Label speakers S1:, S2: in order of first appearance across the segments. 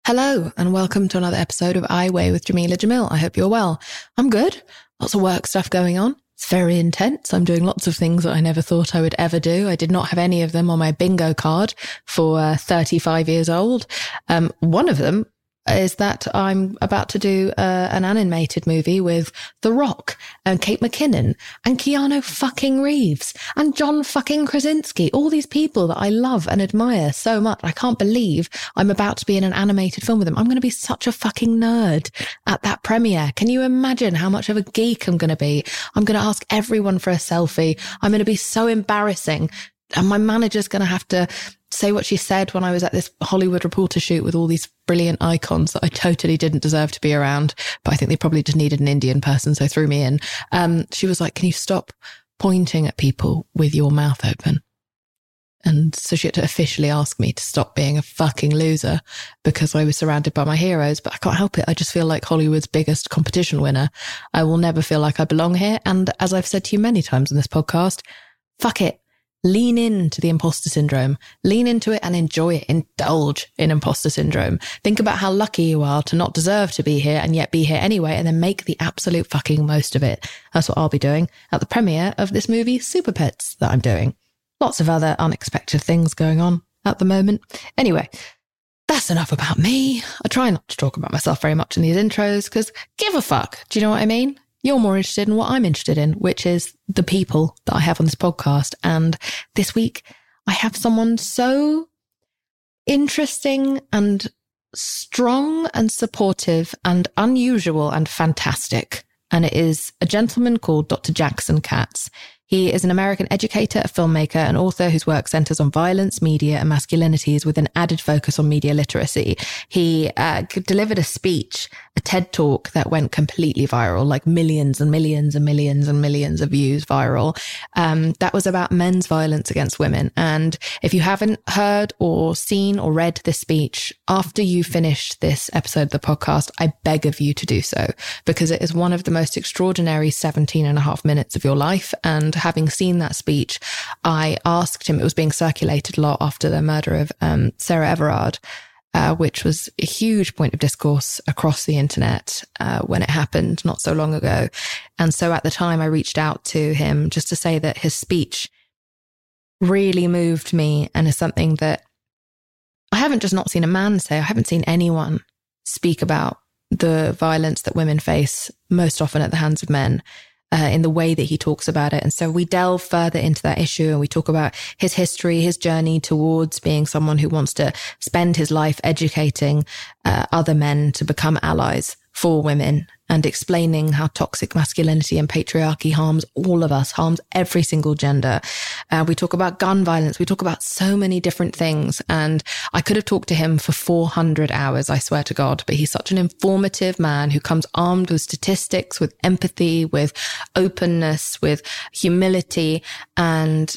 S1: Hello and welcome to another episode of I Weigh with Jameela Jamil. I hope you're well. I'm good. Lots of work stuff going on. It's very intense. I'm doing lots of things that I never thought I would ever do. I did not have any of them on my bingo card for 35 years old. One of them is that I'm about to do an animated movie with The Rock and Kate McKinnon and Keanu fucking Reeves and John fucking Krasinski. All these people that I love and admire so much. I can't believe I'm about to be in an animated film with them. I'm going to be such a fucking nerd at that premiere. Can you imagine how much of a geek I'm going to be? I'm going to ask everyone for a selfie. I'm going to be so embarrassing. And my manager's going to have to say what she said when I was at this Hollywood Reporter shoot with all these brilliant icons that I totally didn't deserve to be around. But I think they probably just needed an Indian person, so threw me in. She was like, can you stop pointing at people with your mouth open? And so she had to officially ask me to stop being a fucking loser because I was surrounded by my heroes. But I can't help it. I just feel like Hollywood's biggest competition winner. I will never feel like I belong here. And as I've said to you many times on this podcast, fuck it. Lean into the imposter syndrome. Lean into it and enjoy it. Indulge in imposter syndrome. Think about how lucky you are to not deserve to be here and yet be here anyway, and then make the absolute fucking most of it. That's what I'll be doing at the premiere of this movie, Super Pets, that I'm doing. Lots of other unexpected things going on at the moment. Anyway, that's enough about me. I try not to talk about myself very much in these intros because give a fuck. Do you know what I mean? You're more interested in what I'm interested in, which is the people that I have on this podcast. And this week I have someone so interesting and strong and supportive and unusual and fantastic. And it is a gentleman called Dr. Jackson Katz. He is an American educator, a filmmaker, and author whose work centers on violence, media, and masculinities with an added focus on media literacy. He delivered a speech, a TED talk that went completely viral, like millions and millions and millions and millions of views viral. That was about men's violence against women. And if you haven't heard or seen or read this speech, after you finished this episode of the podcast, I beg of you to do so, because it is one of the most extraordinary 17 and a half minutes of your life. And having seen that speech, I asked him, it was being circulated a lot after the murder of Sarah Everard, which was a huge point of discourse across the internet when it happened not so long ago. And so at the time I reached out to him just to say that his speech really moved me and is something that I haven't just not seen a man say. I haven't seen anyone speak about the violence that women face most often at the hands of men. In the way that he talks about it. And so we delve further into that issue and we talk about his history, his journey towards being someone who wants to spend his life educating other men to become allies for women and explaining how toxic masculinity and patriarchy harms all of us, harms every single gender. We talk about gun violence. We talk about so many different things. And I could have talked to him for 400 hours, I swear to God, but he's such an informative man who comes armed with statistics, with empathy, with openness, with humility. And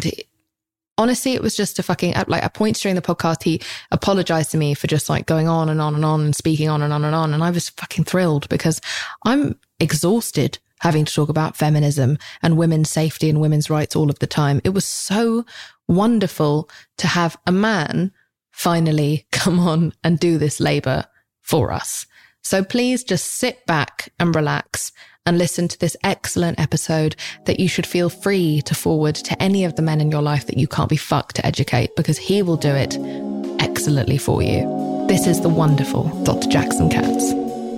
S1: honestly, it was just a fucking, like at points during the podcast, he apologized to me for just like going on and on and on and speaking on and on and on. And I was fucking thrilled because I'm exhausted having to talk about feminism and women's safety and women's rights all of the time. It was so wonderful to have a man finally come on and do this labor for us. So please just sit back and relax and listen to this excellent episode that you should feel free to forward to any of the men in your life that you can't be fucked to educate, because he will do it excellently for you. This is the wonderful Dr. Jackson Katz.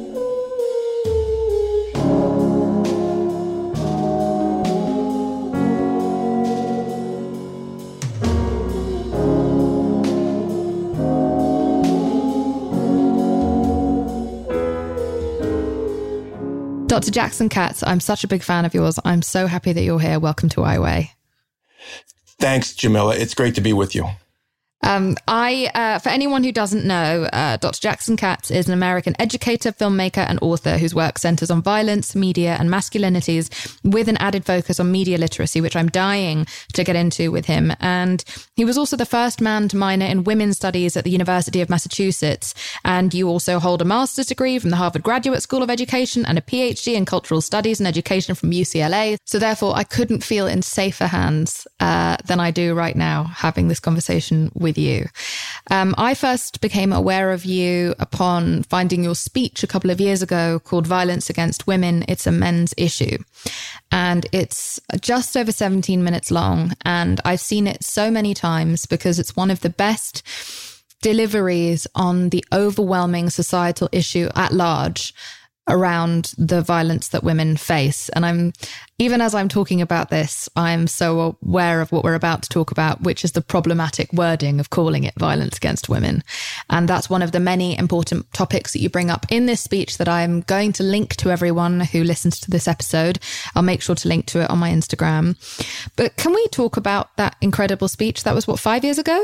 S1: Dr. Jackson Katz, I'm such a big fan of yours. I'm so happy that you're here. Welcome to I Weigh.
S2: Thanks, Jameela. It's great to be with you.
S1: For anyone who doesn't know, Dr. Jackson Katz is an American educator, filmmaker, and author whose work centers on violence, media, and masculinities with an added focus on media literacy, which I'm dying to get into with him. And he was also the first man to minor in women's studies at the University of Massachusetts. And you also hold a master's degree from the Harvard Graduate School of Education and a PhD in cultural studies and education from UCLA. So therefore, I couldn't feel in safer hands than I do right now having this conversation with with you. I first became aware of you upon finding your speech a couple of years ago called Violence Against Women, It's a Men's Issue. And it's just over 17 minutes long. And I've seen it so many times because it's one of the best deliveries on the overwhelming societal issue at large around the violence that women face. And even as I'm talking about this, I'm so aware of what we're about to talk about, which is the problematic wording of calling it violence against women. And that's one of the many important topics that you bring up in this speech that I'm going to link to everyone who listens to this episode. I'll make sure to link to it on my Instagram. But can we talk about that incredible speech? That was 5 years ago?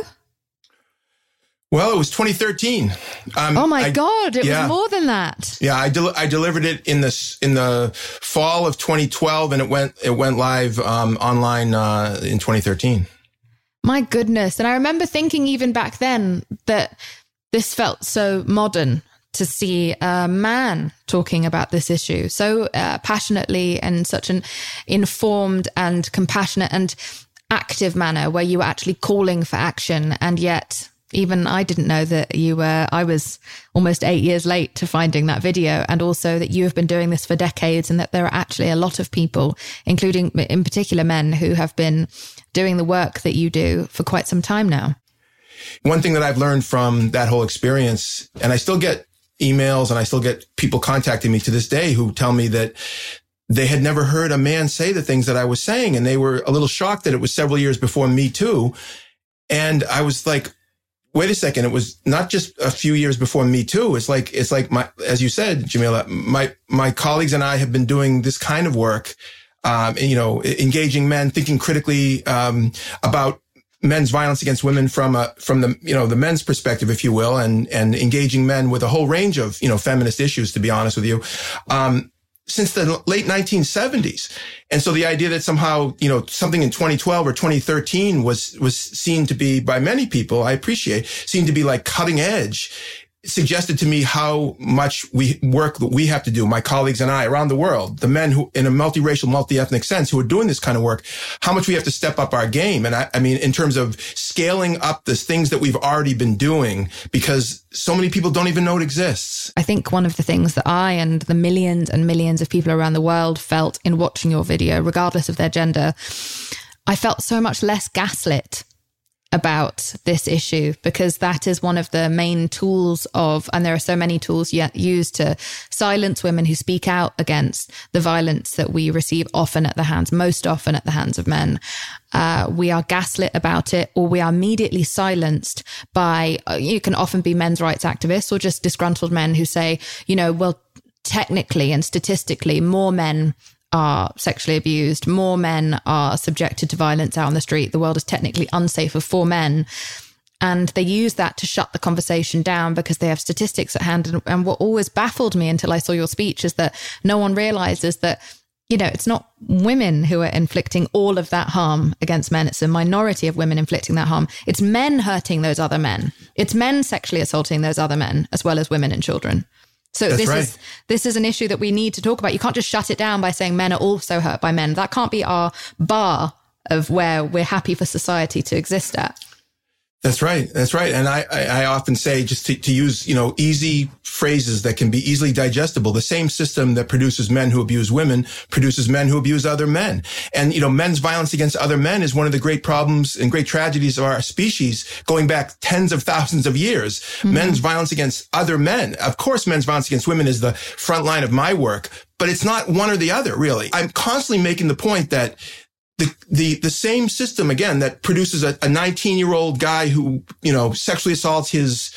S2: Well, it was 2013.
S1: Oh my God! It was more than that.
S2: Yeah, I delivered it in the fall of 2012, and it went live online in 2013.
S1: My goodness! And I remember thinking even back then that this felt so modern to see a man talking about this issue so passionately and such an informed and compassionate and active manner, where you were actually calling for action, and yet. Even I didn't know that I was almost 8 years late to finding that video, and also that you have been doing this for decades, and that there are actually a lot of people, including in particular men, who have been doing the work that you do for quite some time now.
S2: One thing that I've learned from that whole experience, and I still get emails and I still get people contacting me to this day who tell me that they had never heard a man say the things that I was saying, and they were a little shocked that it was several years before Me Too. And I was like, wait a second. It was not just a few years before Me Too. It's like as you said, Jamila, my colleagues and I have been doing this kind of work, engaging men, thinking critically, about men's violence against women from the men's perspective, if you will, and engaging men with a whole range of, feminist issues, to be honest with you. Since the late 1970s. And so the idea that somehow, something in 2012 or 2013 was seen to be, by many people, I appreciate, seen to be like cutting edge, suggested to me how much work we have to do, my colleagues and I around the world, the men who, in a multiracial, multi-ethnic sense, who are doing this kind of work, how much we have to step up our game. And I mean, in terms of scaling up the things that we've already been doing, because so many people don't even know it exists.
S1: I think one of the things that I and the millions and millions of people around the world felt in watching your video, regardless of their gender, I felt so much less gaslit about this issue, because that is one of the main tools and there are so many tools used to silence women who speak out against the violence that we receive most often at the hands of men. We are gaslit about it, or we are immediately silenced by, you can often be men's rights activists or just disgruntled men who say, well, technically and statistically, more men are sexually abused, more men are subjected to violence out on the street. The world is technically unsafer for men. And they use that to shut the conversation down because they have statistics at hand. And what always baffled me until I saw your speech is that no one realizes that, it's not women who are inflicting all of that harm against men. It's a minority of women inflicting that harm. It's men hurting those other men. It's men sexually assaulting those other men, as well as women and children. So this is an issue that we need to talk about. You can't just shut it down by saying men are also hurt by men. That can't be our bar of where we're happy for society to exist at.
S2: That's right. And I often say, just to use, easy phrases that can be easily digestible, the same system that produces men who abuse women produces men who abuse other men. And, men's violence against other men is one of the great problems and great tragedies of our species going back tens of thousands of years. Mm-hmm. Men's violence against other men. Of course, men's violence against women is the front line of my work, but it's not one or the other, really. I'm constantly making the point that the same system, again, that produces a 19-year-old guy who, sexually assaults his,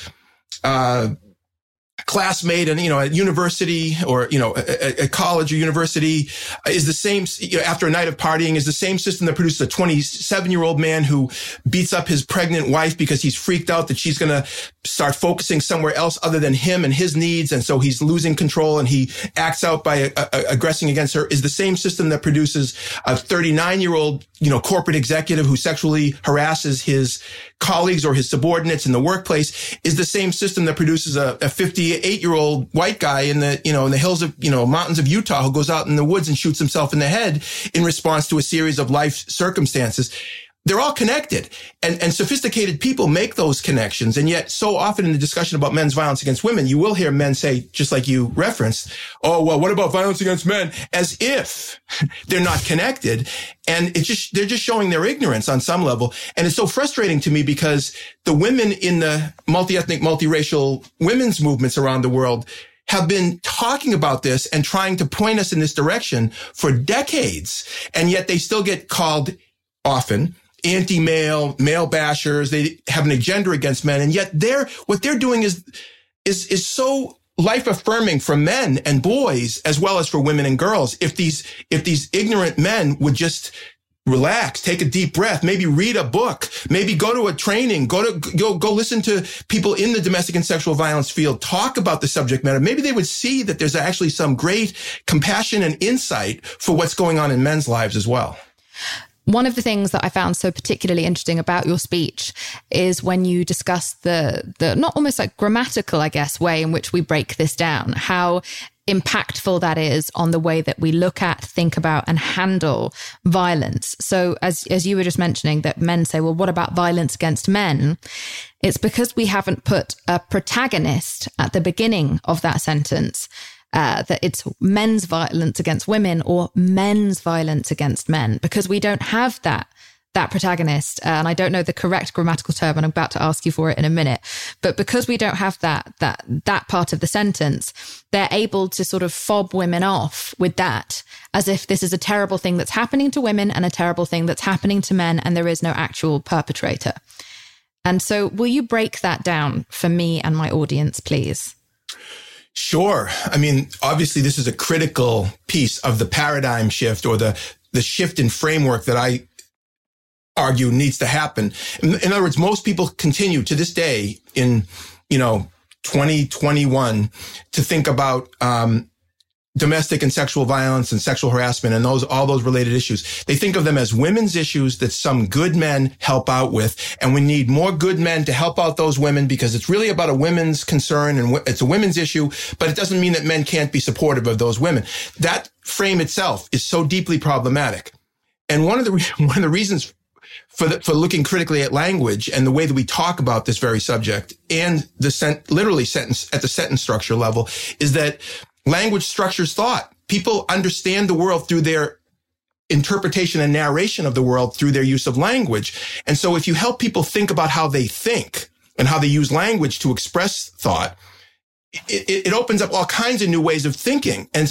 S2: classmate and, at university or, at college or university is the same, after a night of partying is the same system that produces a 27-year-old man who beats up his pregnant wife because he's freaked out that she's going to start focusing somewhere else other than him and his needs. And so he's losing control and he acts out by aggressing against her, is the same system that produces a 39-year-old, corporate executive who sexually harasses his colleagues or his subordinates in the workplace, is the same system that produces a 58-year-old white guy in the hills of, mountains of Utah who goes out in the woods and shoots himself in the head in response to a series of life circumstances. they're all connected, and sophisticated people make those connections. And yet so often in the discussion about men's violence against women, you will hear men say, just like you referenced, oh, well, what about violence against men? As if they're not connected. And they're just showing their ignorance on some level. And it's so frustrating to me because the women in the multi-ethnic, multiracial women's movements around the world have been talking about this and trying to point us in this direction for decades. And yet they still get called often anti-male, male bashers. They have an agenda against men. And yet what they're doing is so life affirming for men and boys as well as for women and girls. If these ignorant men would just relax, take a deep breath, maybe read a book, maybe go to a training, go listen to people in the domestic and sexual violence field talk about the subject matter. Maybe they would see that there's actually some great compassion and insight for what's going on in men's lives as well.
S1: One of the things that I found so particularly interesting about your speech is when you discuss the not almost like grammatical, I guess, way in which we break this down, how impactful that is on the way that we look at, think about, and handle violence. So as you were just mentioning that men say, well, what about violence against men? It's because we haven't put a protagonist at the beginning of that sentence, that it's men's violence against women or men's violence against men, because we don't have that protagonist. And I don't know the correct grammatical term, and I'm about to ask you for it in a minute. But because we don't have that part of the sentence, they're able to sort of fob women off with that, as if this is a terrible thing that's happening to women and a terrible thing that's happening to men, and there is no actual perpetrator. And so will you break that down for me and my audience, please?
S2: Sure. I mean, obviously, this is a critical piece of the paradigm shift or the shift in framework that I argue needs to happen. In other words, most people continue to this day in, 2021 to think about domestic and sexual violence and sexual harassment and all those related issues. They think of them as women's issues that some good men help out with. And we need more good men to help out those women because it's really about a women's concern and it's a women's issue, but it doesn't mean that men can't be supportive of those women. That frame itself is so deeply problematic. And one of the reasons for looking critically at language and the way that we talk about this very subject and literally sentence at the sentence structure level is that language structures thought. People understand the world through their interpretation and narration of the world through their use of language. And so if you help people think about how they think and how they use language to express thought, it opens up all kinds of new ways of thinking. And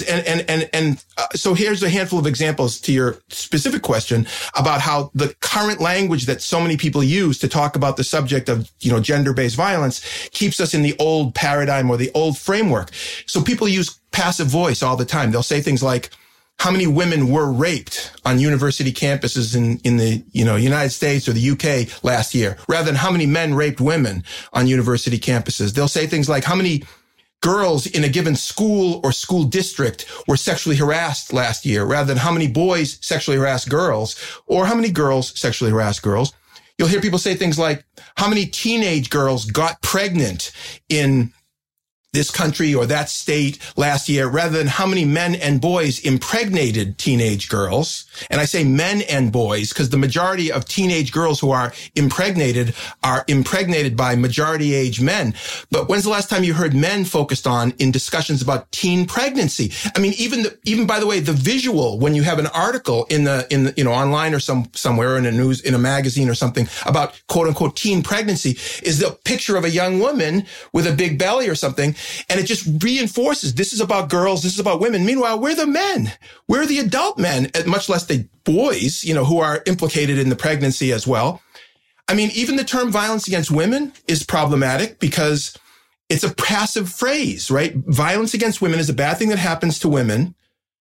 S2: so here's a handful of examples to your specific question about how the current language that so many people use to talk about the subject of, gender-based violence keeps us in the old paradigm or the old framework. So people use passive voice all the time. They'll say things like, how many women were raped on university campuses in the, United States or the UK last year, rather than how many men raped women on university campuses. They'll say things like, how many girls in a given school or school district were sexually harassed last year, rather than how many boys sexually harassed girls or how many girls sexually harassed girls. You'll hear people say things like, how many teenage girls got pregnant in this country or that state last year, rather than how many men and boys impregnated teenage girls. And I say men and boys because the majority of teenage girls who are impregnated by majority age men. But when's the last time you heard men focused on in discussions about teen pregnancy? I mean, even by the way, the visual, when you have an article in the online or somewhere in a magazine or something about quote unquote teen pregnancy is the picture of a young woman with a big belly or something. And it just reinforces this is about girls, this is about women. Meanwhile, we're the men. We're the adult men, much less the boys, who are implicated in the pregnancy as well. I mean, even the term violence against women is problematic because it's a passive phrase, right? Violence against women is a bad thing that happens to women,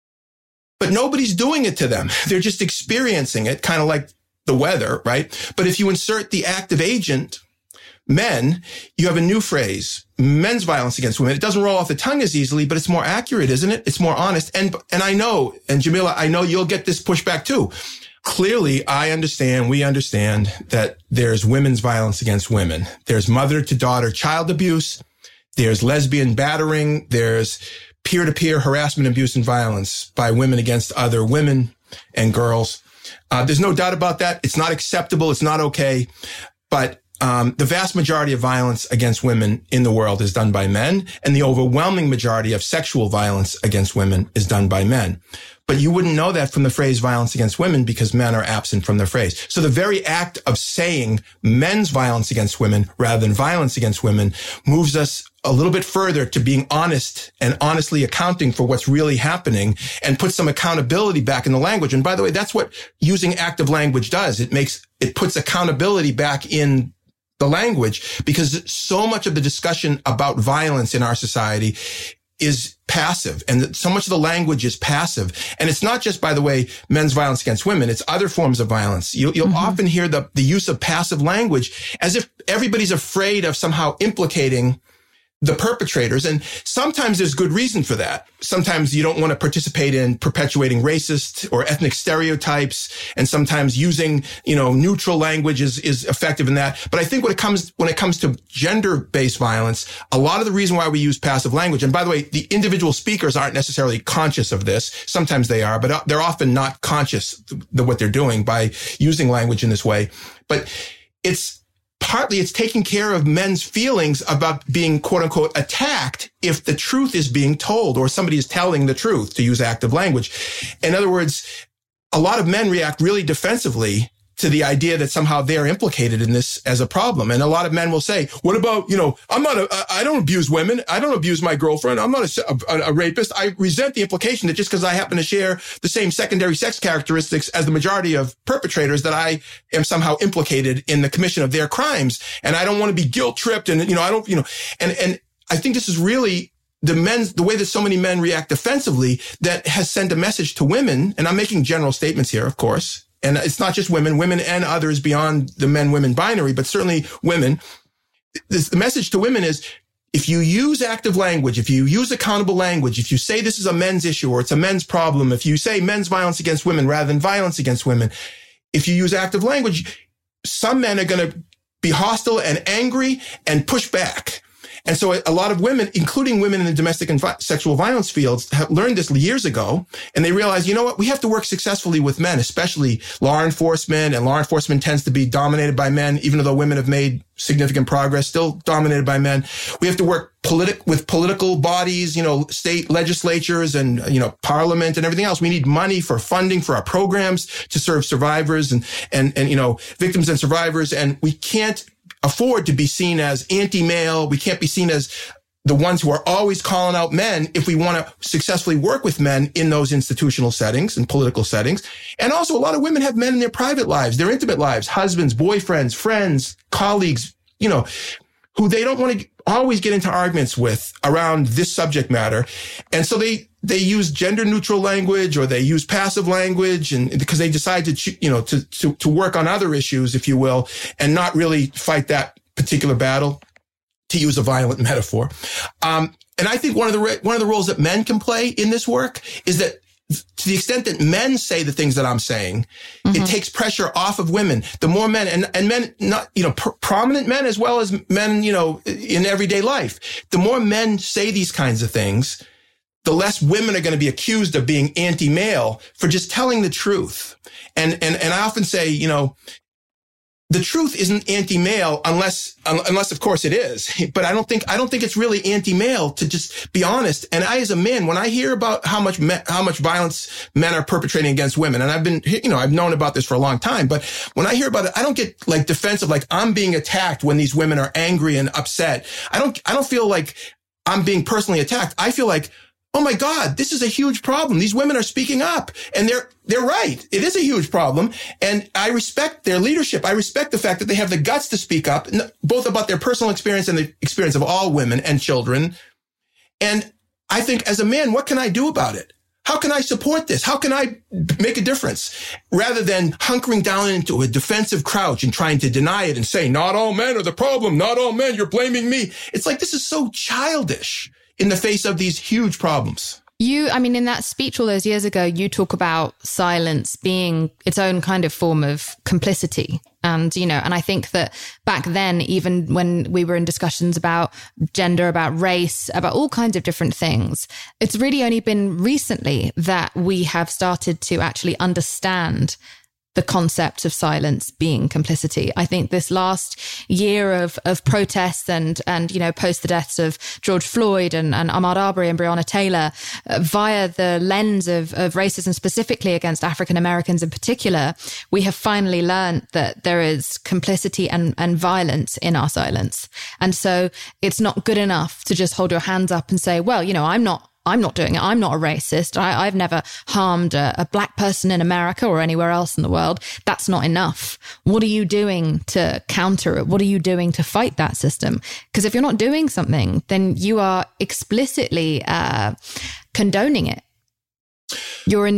S2: but nobody's doing it to them. They're just experiencing it, kind of like the weather, right? But if you insert the active agent, men, you have a new phrase, men's violence against women. It doesn't roll off the tongue as easily, but it's more accurate, isn't it? It's more honest. And I know, and Jamila, I know you'll get this pushback too. Clearly, we understand that there's women's violence against women. There's mother to daughter child abuse. There's lesbian battering. There's peer-to-peer harassment, abuse, and violence by women against other women and girls. There's no doubt about that. It's not acceptable. It's not okay. But the vast majority of violence against women in the world is done by men, and the overwhelming majority of sexual violence against women is done by men. But you wouldn't know that from the phrase violence against women because men are absent from the phrase. So the very act of saying men's violence against women rather than violence against women moves us a little bit further to being honest and honestly accounting for what's really happening and put some accountability back in the language. And by the way, that's what using active language does. It puts accountability back in the language, because so much of the discussion about violence in our society is passive, and so much of the language is passive. And it's not just, by the way, men's violence against women. It's other forms of violence. You'll often hear the use of passive language as if everybody's afraid of somehow implicating the perpetrators. And sometimes there's good reason for that. Sometimes you don't want to participate in perpetuating racist or ethnic stereotypes. And sometimes using, neutral language is effective in that. But I think when it comes to gender-based violence, a lot of the reason why we use passive language, and by the way, the individual speakers aren't necessarily conscious of this. Sometimes they are, but they're often not conscious of what they're doing by using language in this way. But partly it's taking care of men's feelings about being, quote unquote, attacked if the truth is being told or somebody is telling the truth, to use active language. In other words, a lot of men react really defensively to the idea that somehow they're implicated in this as a problem. And a lot of men will say, what about, I don't abuse women. I don't abuse my girlfriend. I'm not a rapist. I resent the implication that just because I happen to share the same secondary sex characteristics as the majority of perpetrators, that I am somehow implicated in the commission of their crimes. And I don't want to be guilt tripped. And, and I think this is really the way that so many men react defensively that has sent a message to women. And I'm making general statements here, of course. And it's not just women and others beyond the men-women binary, but certainly women. The message to women is, if you use active language, if you use accountable language, if you say this is a men's issue or it's a men's problem, if you say men's violence against women rather than violence against women, if you use active language, some men are going to be hostile and angry and push back. And so a lot of women, including women in the domestic and sexual violence fields, have learned this years ago. And they realize, we have to work successfully with men, especially law enforcement. And law enforcement tends to be dominated by men, even though women have made significant progress, still dominated by men. We have to work with political bodies, state legislatures and, parliament and everything else. We need money for funding for our programs to serve survivors and victims and survivors. And we can't afford to be seen as anti-male. We can't be seen as the ones who are always calling out men if we want to successfully work with men in those institutional settings and political settings. And also, a lot of women have men in their private lives, their intimate lives, husbands, boyfriends, friends, colleagues, who they don't want to always get into arguments with around this subject matter. And so they use gender neutral language, or they use passive language, and because they decide to work on other issues, if you will, and not really fight that particular battle, to use a violent metaphor. And I think one of the roles that men can play in this work is that, to the extent that men say the things that I'm saying, it takes pressure off of women. The more men and men, not, prominent men as well as men, in everyday life, the more men say these kinds of things, the less women are going to be accused of being anti-male for just telling the truth. And I often say, the truth isn't anti-male unless of course it is. But I don't think it's really anti-male to just be honest. And I, as a man, when I hear about how much violence men are perpetrating against women, and I've known about this for a long time, but when I hear about it, I don't get like defensive, like I'm being attacked when these women are angry and upset. I don't feel like I'm being personally attacked. I feel like, oh my God, this is a huge problem. These women are speaking up, and they're right. It is a huge problem. And I respect their leadership. I respect the fact that they have the guts to speak up, both about their personal experience and the experience of all women and children. And I think, as a man, what can I do about it? How can I support this? How can I make a difference? Rather than hunkering down into a defensive crouch and trying to deny it and say, not all men are the problem. Not all men. You're blaming me. It's like, this is so childish in the face of these huge problems.
S1: In that speech all those years ago, you talk about silence being its own kind of form of complicity. And, and I think that back then, even when we were in discussions about gender, about race, about all kinds of different things, it's really only been recently that we have started to actually understand the concept of silence being complicity. I think this last year of protests and post the deaths of George Floyd and Ahmaud Arbery and Breonna Taylor, via the lens of racism specifically against African Americans in particular, we have finally learned that there is complicity and violence in our silence. And so it's not good enough to just hold your hands up and say, well, I'm not doing it. I'm not a racist. I've never harmed a black person in America or anywhere else in the world. That's not enough. What are you doing to counter it? What are you doing to fight that system? Because if you're not doing something, then you are explicitly condoning it. You're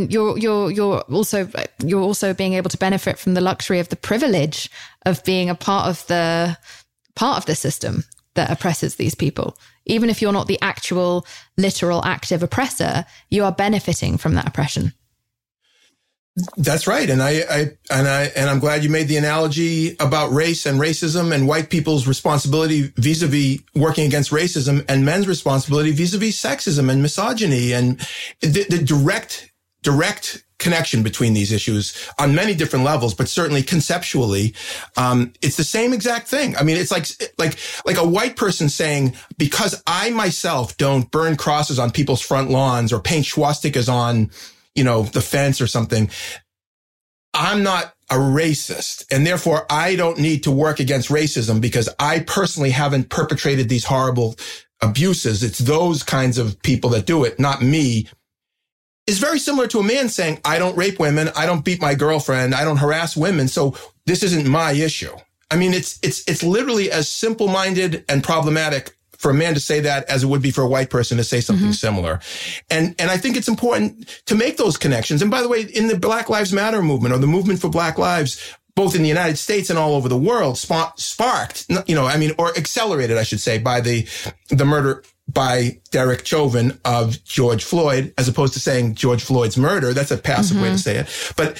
S1: also being able to benefit from the luxury of the privilege of being a part of the system that oppresses these people. Even if you're not the actual, literal, active oppressor, you are benefiting from that oppression.
S2: That's right. And I'm glad you made the analogy about race and racism and white people's responsibility vis-a-vis working against racism and men's responsibility vis-a-vis sexism and misogyny and the direct connection between these issues on many different levels, but certainly conceptually, it's the same exact thing. I mean, it's like a white person saying, because I myself don't burn crosses on people's front lawns or paint swastikas on, the fence or something, I'm not a racist. And therefore I don't need to work against racism because I personally haven't perpetrated these horrible abuses. It's those kinds of people that do it, not me. Is very similar to a man saying, I don't rape women, I don't beat my girlfriend, I don't harass women, so this isn't my issue. I mean, it's literally as simple-minded and problematic for a man to say that as it would be for a white person to say something similar. And I think it's important to make those connections. And by the way, in the Black Lives Matter movement or the movement for Black lives, both in the United States and all over the world, sparked, or accelerated, I should say, by the murder by Derek Chauvin of George Floyd, as opposed to saying George Floyd's murder. That's a passive way to say it. But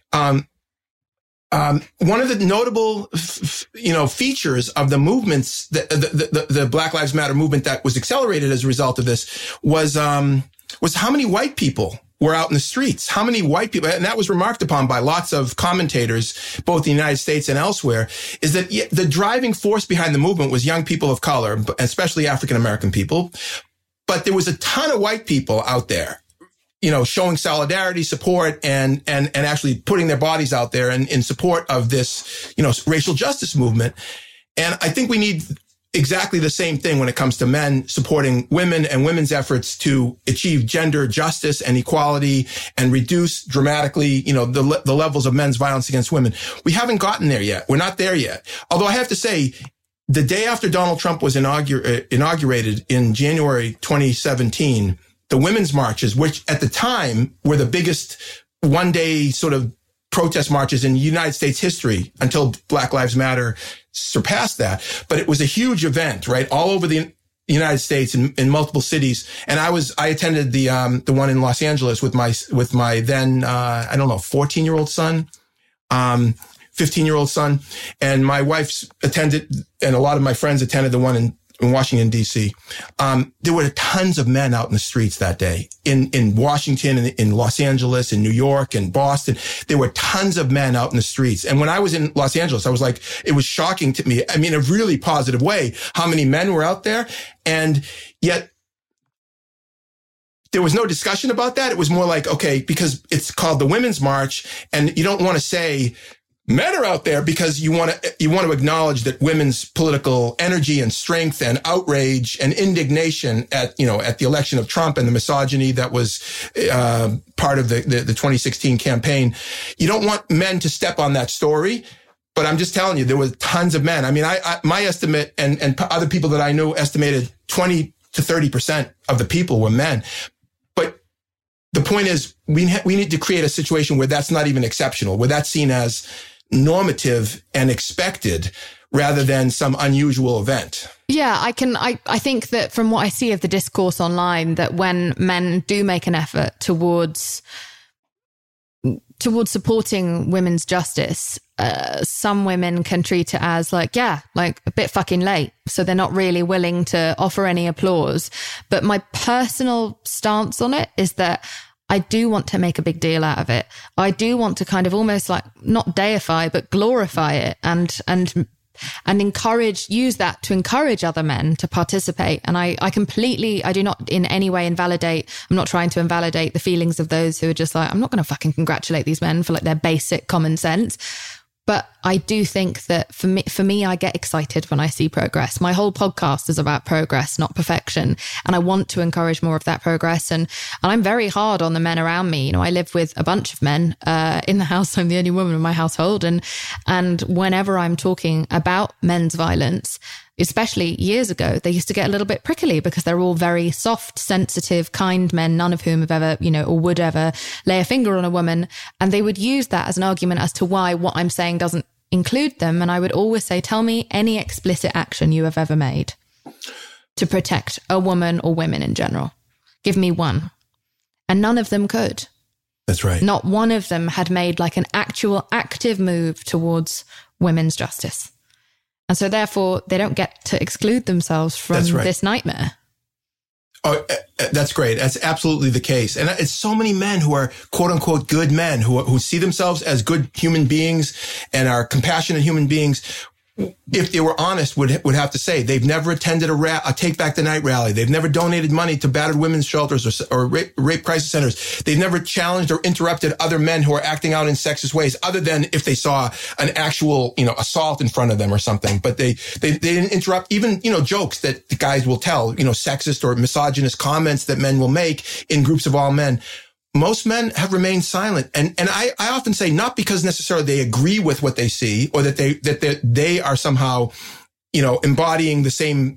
S2: one of the notable, features of the movements, the Black Lives Matter movement that was accelerated as a result of this was how many white people were out in the streets. How many white people, and that was remarked upon by lots of commentators, both in the United States and elsewhere, is that the driving force behind the movement was young people of color, especially African-American people. But there was a ton of white people out there, showing solidarity, support, and actually putting their bodies out there in support of this, racial justice movement. And I think we need exactly the same thing when it comes to men supporting women and women's efforts to achieve gender justice and equality and reduce dramatically, the levels of men's violence against women. We haven't gotten there yet. We're not there yet. Although I have to say, the day after Donald Trump was inaugurated in January 2017, the women's marches, which at the time were the biggest one-day sort of protest marches in United States history until Black Lives Matter surpassed that. But it was a huge event, right? All over the United States in multiple cities. And I attended the one in Los Angeles with my then, 14-year-old son, 15-year-old son. And my wife attended, and a lot of my friends attended the one in Washington, D.C. There were tons of men out in the streets that day in Washington, in Los Angeles, in New York, and Boston. There were tons of men out in the streets. And when I was in Los Angeles, I was like, it was shocking to me. I mean, in a really positive way, how many men were out there. And yet there was no discussion about that. It was more like, okay, because it's called the Women's March, and you don't want to say men are out there because you want to acknowledge that women's political energy and strength and outrage and indignation at the election of Trump and the misogyny that was part of the 2016 campaign. You don't want men to step on that story. But I'm just telling you, there were tons of men. I mean, my estimate and other people that I knew estimated 20 to 30% of the people were men. But the point is, we need to create a situation where that's not even exceptional, where that's seen as normative and expected rather than some unusual event.
S1: Yeah, I think that from what I see of the discourse online, that when men do make an effort towards supporting women's justice, some women can treat it as like a bit fucking late. So they're not really willing to offer any applause. But my personal stance on it is that I do want to make a big deal out of it. I do want to kind of almost like not deify, but glorify it and use that to encourage other men to participate. And I do not in any way I'm not trying to invalidate the feelings of those who are just like, I'm not going to fucking congratulate these men for like their basic common sense. But I do think that for me, I get excited when I see progress. My whole podcast is about progress, not perfection. And I want to encourage more of that progress. And I'm very hard on the men around me. You know, I live with a bunch of men in the house. I'm the only woman in my household. And whenever I'm talking about men's violence, especially years ago, they used to get a little bit prickly because they're all very soft, sensitive, kind men, none of whom have ever, or would ever lay a finger on a woman. And they would use that as an argument as to why what I'm saying doesn't include them. And I would always say, tell me any explicit action you have ever made to protect a woman or women in general. Give me one. And none of them could.
S2: That's right.
S1: Not one of them had made like an actual active move towards women's justice. And so therefore, they don't get to exclude themselves from this nightmare.
S2: Oh, that's great. That's absolutely the case. And it's so many men who are quote unquote good men who see themselves as good human beings and are compassionate human beings. If they were honest, would have to say they've never attended a Take Back the Night rally. They've never donated money to battered women's shelters or rape crisis centers. They've never challenged or interrupted other men who are acting out in sexist ways, other than if they saw an actual, assault in front of them or something. But they didn't interrupt even, jokes that the guys will tell, sexist or misogynist comments that men will make in groups of all men. Most men have remained silent. And I often say not because necessarily they agree with what they see or that they are somehow, embodying the same,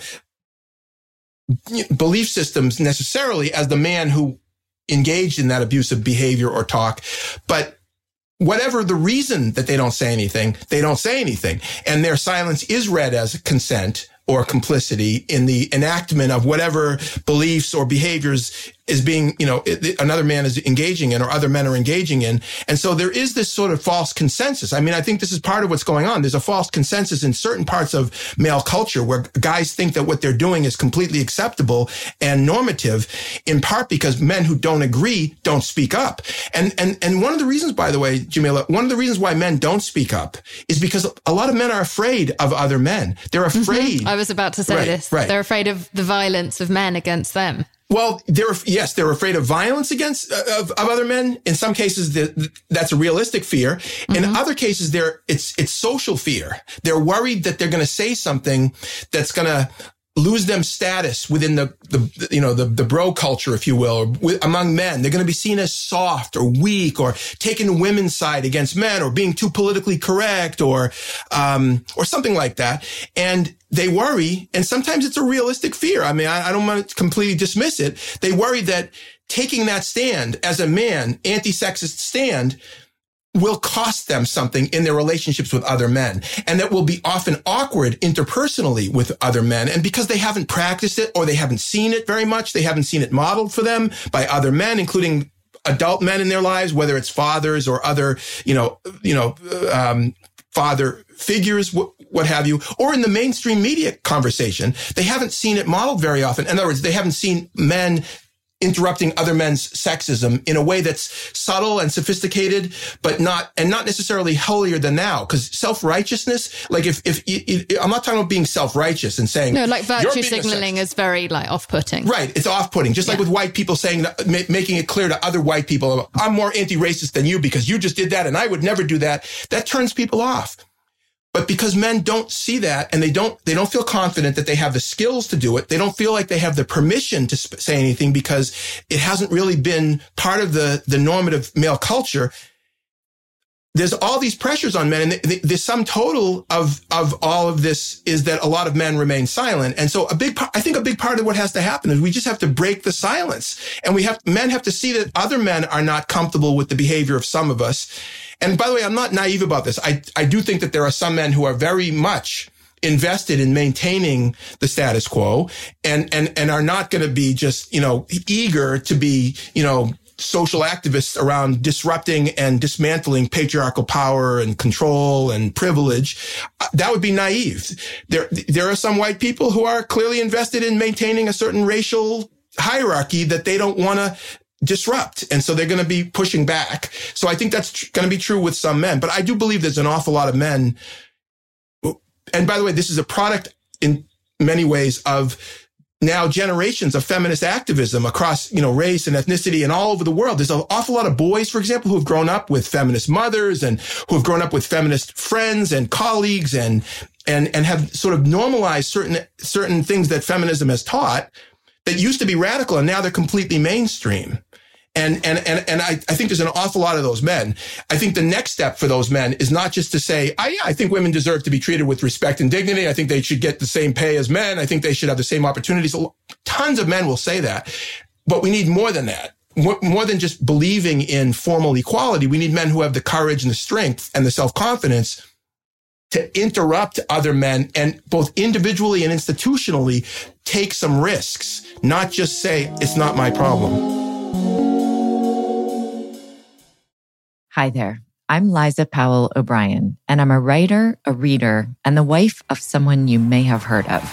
S2: belief systems necessarily as the man who engaged in that abusive behavior or talk. But whatever the reason that they don't say anything, they don't say anything. And their silence is read as consent or complicity in the enactment of whatever beliefs or behaviors is being, another man is engaging in or other men are engaging in. And so there is this sort of false consensus. I mean, I think this is part of what's going on. There's a false consensus in certain parts of male culture where guys think that what they're doing is completely acceptable and normative, in part because men who don't agree don't speak up. And one of the reasons, by the way, Jamila, one of the reasons why men don't speak up is because a lot of men are afraid of other men. They're afraid.
S1: I was about to say this. Right. They're afraid of the violence of men against them.
S2: Well, they're afraid of violence against of other men. In some cases, that's a realistic fear. Mm-hmm. In other cases, it's social fear. They're worried that they're going to say something that's going to lose them status within the bro culture, if you will, or among men. They're going to be seen as soft or weak or taking women's side against men or being too politically correct or something like that. And they worry, and sometimes it's a realistic fear. I mean, I don't want to completely dismiss it. They worry that taking that stand as a man, anti-sexist stand, will cost them something in their relationships with other men. And that will be often awkward interpersonally with other men. And because they haven't practiced it or they haven't seen it very much, they haven't seen it modeled for them by other men, including adult men in their lives, whether it's fathers or other, father figures, what have you, or in the mainstream media conversation, they haven't seen it modeled very often. In other words, they haven't seen men interrupting other men's sexism in a way that's subtle and sophisticated, but not necessarily holier than thou. Because self-righteousness, like if I'm not talking about being self-righteous and saying,
S1: no, like virtue signaling is very like off-putting.
S2: Right. It's off-putting. Just like with white people saying, making it clear to other white people, I'm more anti-racist than you because you just did that and I would never do that. That turns people off. But because men don't see that and they don't feel confident that they have the skills to do it, they don't feel like they have the permission to say anything because it hasn't really been part of the normative male culture. There's all these pressures on men, and the sum total of all of this is that a lot of men remain silent. And so I think a big part of what has to happen is we just have to break the silence, and men have to see that other men are not comfortable with the behavior of some of us. And by the way, I'm not naive about this. I do think that there are some men who are very much invested in maintaining the status quo and are not going to be just, eager to be, social activists around disrupting and dismantling patriarchal power and control and privilege. That would be naive. There are some white people who are clearly invested in maintaining a certain racial hierarchy that they don't want to disrupt. And so they're going to be pushing back. So I think that's going to be true with some men. But I do believe there's an awful lot of men. And by the way, this is a product in many ways of now generations of feminist activism across, race and ethnicity and all over the world. There's an awful lot of boys, for example, who have grown up with feminist mothers and who have grown up with feminist friends and colleagues and have sort of normalized certain things that feminism has taught that used to be radical, and now they're completely mainstream. And I think there's an awful lot of those men. I think the next step for those men is not just to say, I think women deserve to be treated with respect and dignity. I think they should get the same pay as men. I think they should have the same opportunities. Tons of men will say that. But we need more than that. More than just believing in formal equality. We need men who have the courage and the strength and the self-confidence to interrupt other men and both individually and institutionally take some risks, not just say, it's not my problem.
S3: Hi there. I'm Liza Powell O'Brien, and I'm a writer, a reader, and the wife of someone you may have heard of.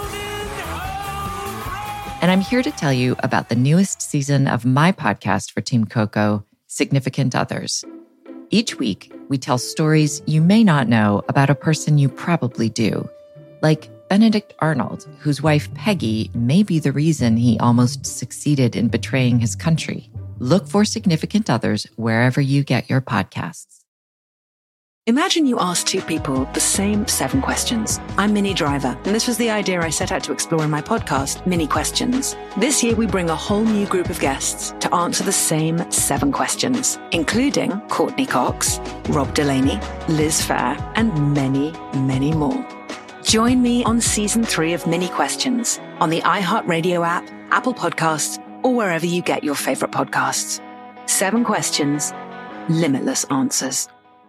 S3: And I'm here to tell you about the newest season of my podcast for Team Coco, Significant Others. Each week, we tell stories you may not know about a person you probably do, like Benedict Arnold, whose wife Peggy may be the reason he almost succeeded in betraying his country. Look for Significant Others wherever you get your podcasts.
S4: Imagine you ask two people the same 7 questions. I'm Minnie Driver, and this was the idea I set out to explore in my podcast, Minnie Questions. This year, we bring a whole new group of guests to answer the same 7 questions, including Courtney Cox, Rob Delaney, Liz Phair, and many, many more. Join me on Season 3 of Minnie Questions on the iHeartRadio app, Apple Podcasts, or wherever you get your favorite podcasts. 7 questions, limitless answers.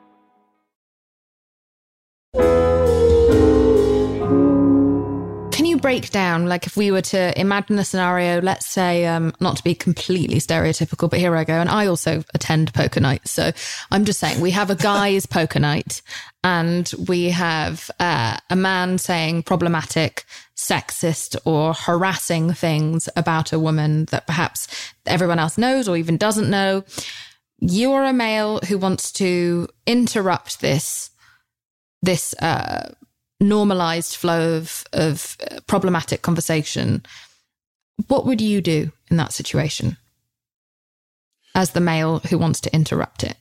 S1: Can you break down, like if we were to imagine a scenario, let's say, not to be completely stereotypical, but here I go. And I also attend poker night. So I'm just saying we have a guy's poker night and we have a man saying problematic, sexist or harassing things about a woman that perhaps everyone else knows or even doesn't know. You're a male who wants to interrupt this normalized flow of problematic conversation. What would you do in that situation as the male who wants to interrupt it?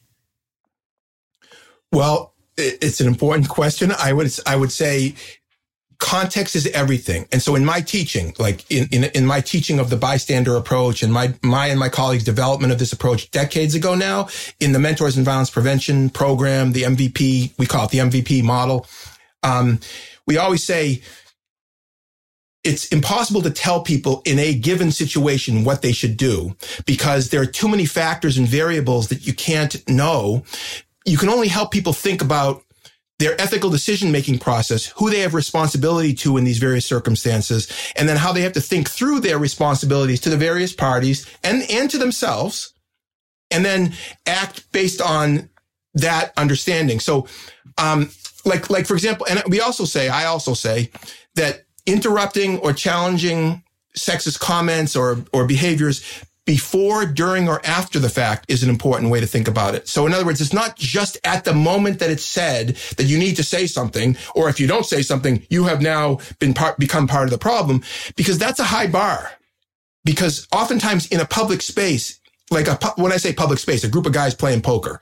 S2: Well, it's an important question. I would say context is everything. And so in my teaching, like in my teaching of the bystander approach and my and my colleagues' development of this approach decades ago now, in the Mentors in Violence Prevention program, the MVP, we call it the MVP model. We always say it's impossible to tell people in a given situation what they should do because there are too many factors and variables that you can't know. You can only help people think about their ethical decision-making process, who they have responsibility to in these various circumstances, and then how they have to think through their responsibilities to the various parties and to themselves, and then act based on that understanding. So, like for example, and I also say that interrupting or challenging sexist comments or behaviors before, during, or after the fact is an important way to think about it. So in other words, it's not just at the moment that it's said that you need to say something, or if you don't say something, you have now become part of the problem, because that's a high bar. Because oftentimes in a public space, when I say public space, a group of guys playing poker,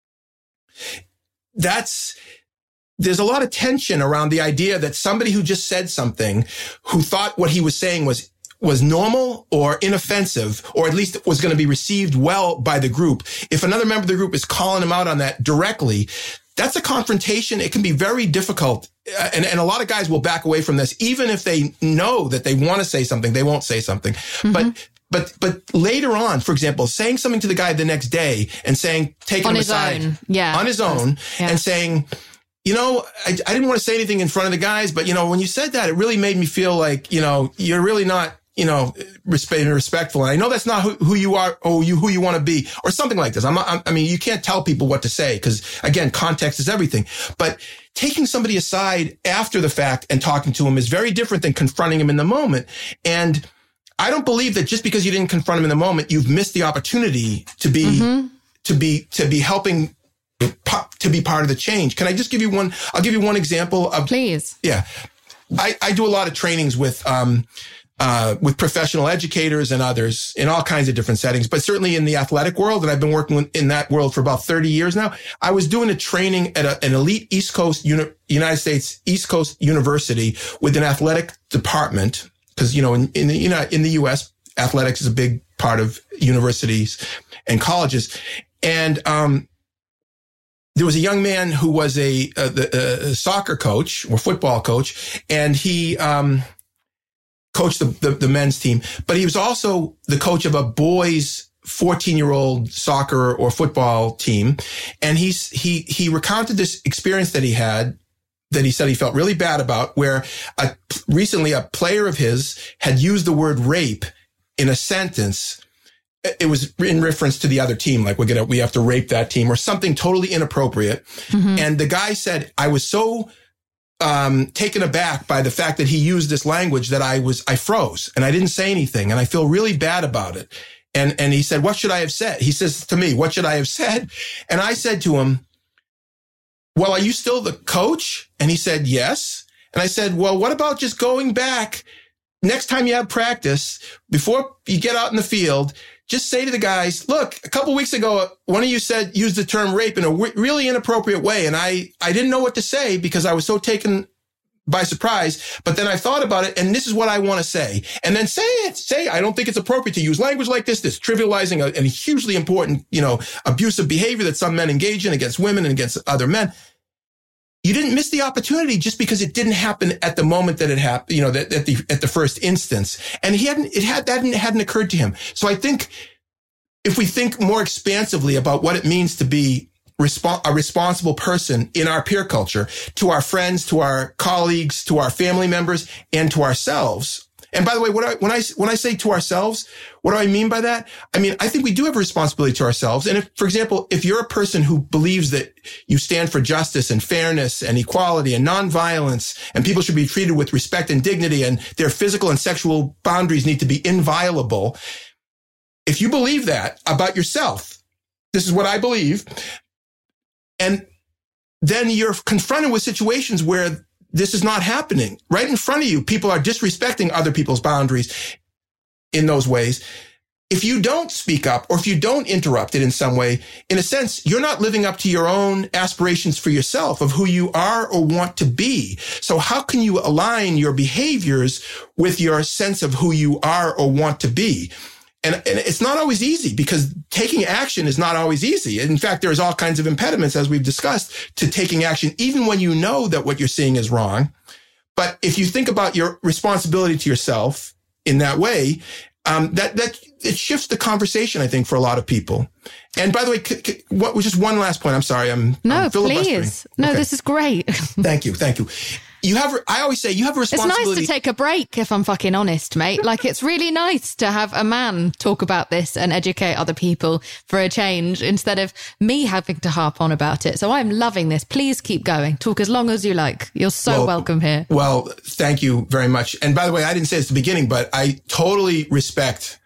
S2: there's a lot of tension around the idea that somebody who just said something, who thought what he was saying was normal or inoffensive, or at least was going to be received well by the group. If another member of the group is calling him out on that directly, that's a confrontation. It can be very difficult. And a lot of guys will back away from this. Even if they know that they want to say something, they won't say something. Mm-hmm. But later on, for example, saying something to the guy the next day and taking him aside on his own and saying, I didn't want to say anything in front of the guys, but, when you said that, it really made me feel like, you're really not, respectful. And I know that's not who you are or who you want to be or something like this. You can't tell people what to say because, again, context is everything. But taking somebody aside after the fact and talking to him is very different than confronting him in the moment. And I don't believe that just because you didn't confront him in the moment, you've missed the opportunity to be, to be helping, to be part of the change. Can I just give you one? I'll give you one example of.
S1: Please.
S2: Yeah. I do a lot of trainings with professional educators and others in all kinds of different settings, but certainly in the athletic world. And I've been working in that world for about 30 years now. I was doing a training at an elite East Coast, United States East Coast university with an athletic department. Cause, in the US, athletics is a big part of universities and colleges. And, there was a young man who was a soccer coach or football coach, and he, coached the men's team, but he was also the coach of a boys 14-year-old soccer or football team. And he recounted this experience that he had, that he said he felt really bad about, where recently a player of his had used the word rape in a sentence. It was in reference to the other team, like we have to rape that team or something totally inappropriate. Mm-hmm. And the guy said, I was so taken aback by the fact that he used this language that I froze and I didn't say anything, and I feel really bad about it. And he said, what should I have said? He says to me, what should I have said? And I said to him, well, are you still the coach? And he said, yes. And I said, well, what about just going back next time you have practice, before you get out in the field, just say to the guys, look, a couple of weeks ago, one of you used the term rape in a really inappropriate way. And I didn't know what to say because I was so taken by surprise. But then I thought about it, and this is what I want to say. And then say it. Say, I don't think it's appropriate to use language like this trivializing a hugely important, abusive behavior that some men engage in against women and against other men. You didn't miss the opportunity just because it didn't happen at the moment that it happened, at the first instance. And that hadn't occurred to him. So I think if we think more expansively about what it means to be a responsible person in our peer culture, to our friends, to our colleagues, to our family members, and to ourselves. And by the way, when I say to ourselves, what do I mean by that? I mean, I think we do have a responsibility to ourselves. And for example, if you're a person who believes that you stand for justice and fairness and equality and nonviolence, and people should be treated with respect and dignity, and their physical and sexual boundaries need to be inviolable. If you believe that about yourself, this is what I believe. And then you're confronted with situations where this is not happening. Right in front of you, people are disrespecting other people's boundaries in those ways. If you don't speak up, or if you don't interrupt it in some way, in a sense, you're not living up to your own aspirations for yourself of who you are or want to be. So how can you align your behaviors with your sense of who you are or want to be? And it's not always easy, because taking action is not always easy. In fact, there's all kinds of impediments, as we've discussed, to taking action, even when you know that what you're seeing is wrong. But if you think about your responsibility to yourself in that way, that it shifts the conversation, I think, for a lot of people. And by the way, what was just one last point? I'm sorry, I'm filibustering.
S1: Please. No, okay. This is great.
S2: Thank you. I always say you have a responsibility.
S1: It's nice to take a break, if I'm fucking honest, mate. Like, it's really nice to have a man talk about this and educate other people for a change, instead of me having to harp on about it. So I'm loving this. Please keep going. Talk as long as you like. You're so welcome here.
S2: Well, thank you very much. And by the way, I didn't say this at the beginning, but I totally respect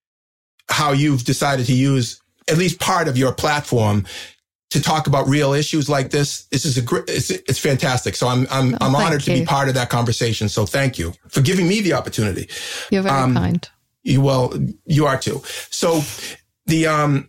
S2: how you've decided to use at least part of your platform to talk about real issues like this. This is it's fantastic. So I'm honored to be part of that conversation. So thank you for giving me the opportunity.
S1: You're very kind.
S2: You are too. So I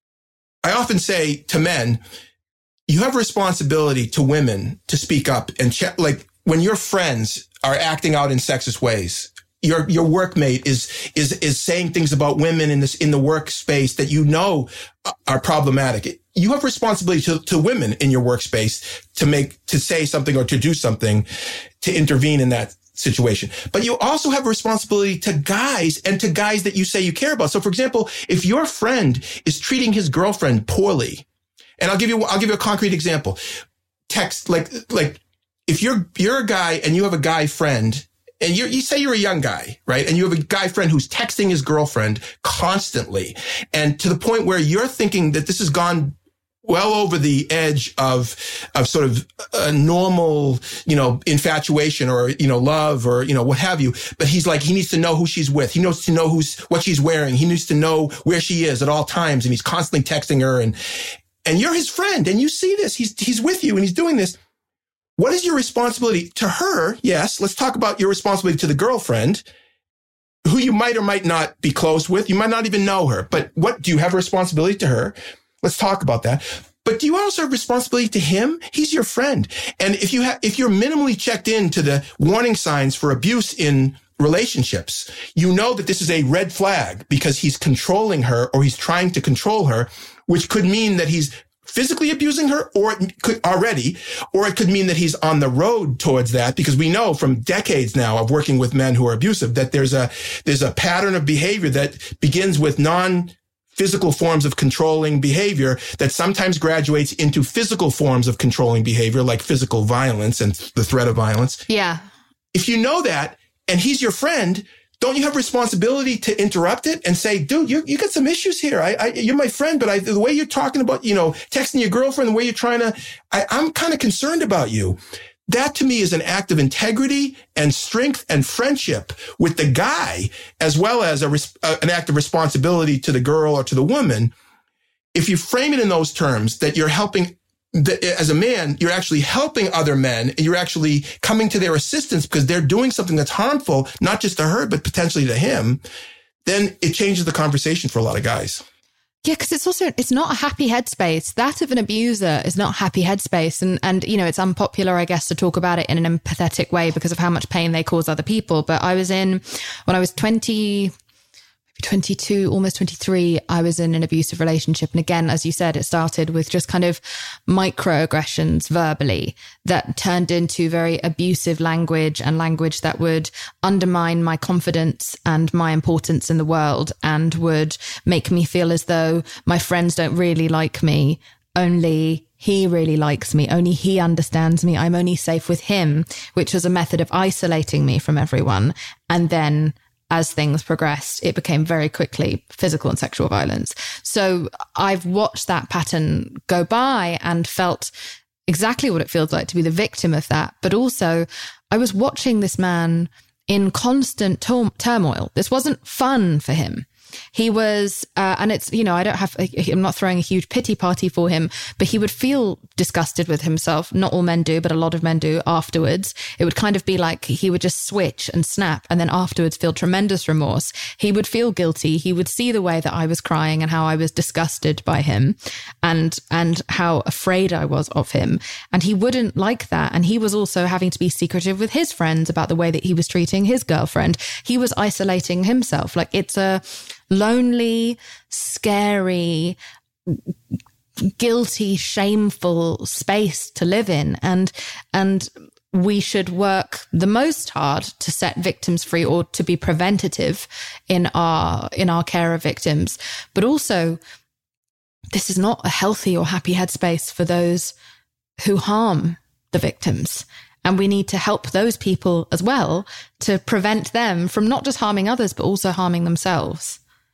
S2: often say to men, you have a responsibility to women to speak up and check, like when your friends are acting out in sexist ways. Your workmate is saying things about women in the workspace that are problematic. You have responsibility to women in your workspace to say something or to do something to intervene in that situation. But you also have a responsibility to guys, and to guys that you say you care about. So for example, if your friend is treating his girlfriend poorly, and I'll give you a concrete example. Like if you're a guy and you have a guy friend, and you say you're a young guy, right? And you have a guy friend who's texting his girlfriend constantly, and to the point where you're thinking that this has gone well over the edge of sort of a normal, infatuation or, love or, what have you. But he's like, he needs to know who she's with. He needs to know what she's wearing. He needs to know where she is at all times. And he's constantly texting her and you're his friend and you see this. He's with you and he's doing this. What is your responsibility to her? Yes. Let's talk about your responsibility to the girlfriend who you might or might not be close with. You might not even know her, but do you have a responsibility to her? Let's talk about that. But do you also have responsibility to him? He's your friend. And if you're minimally checked into the warning signs for abuse in relationships, you know that this is a red flag because he's controlling her or he's trying to control her, which could mean that he's physically abusing her or it could mean that he's on the road towards that, because we know from decades now of working with men who are abusive that there's a pattern of behavior that begins with non-physical forms of controlling behavior that sometimes graduates into physical forms of controlling behavior, like physical violence and the threat of violence.
S1: Yeah.
S2: If you know that and he's your friend, don't you have responsibility to interrupt it and say, dude, you got some issues here. You're my friend, but the way you're talking about, texting your girlfriend, the way you're trying to, I'm kind of concerned about you. That to me is an act of integrity and strength and friendship with the guy, as well as an act of responsibility to the girl or to the woman. If you frame it in those terms, that you're helping, as a man, you're actually helping other men and you're actually coming to their assistance because they're doing something that's harmful, not just to her, but potentially to him, then it changes the conversation for a lot of guys.
S1: Yeah, because it's not a happy headspace. That of an abuser is not a happy headspace. And it's unpopular, I guess, to talk about it in an empathetic way because of how much pain they cause other people. But when I was 22, almost 23, I was in an abusive relationship. And again, as you said, it started with just kind of microaggressions verbally that turned into very abusive language and language that would undermine my confidence and my importance in the world and would make me feel as though my friends don't really like me. Only he really likes me. Only he understands me. I'm only safe with him, which was a method of isolating me from everyone. And then as things progressed, it became very quickly physical and sexual violence. So I've watched that pattern go by and felt exactly what it feels like to be the victim of that. But also, I was watching this man in constant turmoil. This wasn't fun for him. He was, and it's, I'm not throwing a huge pity party for him, but he would feel disgusted with himself. Not all men do, but a lot of men do afterwards. It would kind of be like he would just switch and snap and then afterwards feel tremendous remorse. He would feel guilty. He would see the way that I was crying and how I was disgusted by him and how afraid I was of him. And he wouldn't like that. And he was also having to be secretive with his friends about the way that he was treating his girlfriend. He was isolating himself. Like, it's a lonely, scary, guilty, shameful space to live in. And we should work the most hard to set victims free or to be preventative in our care of victims. But also, this is not a healthy or happy headspace for those who harm the victims. And we need to help those people as well to prevent them from not just harming others, but also harming themselves.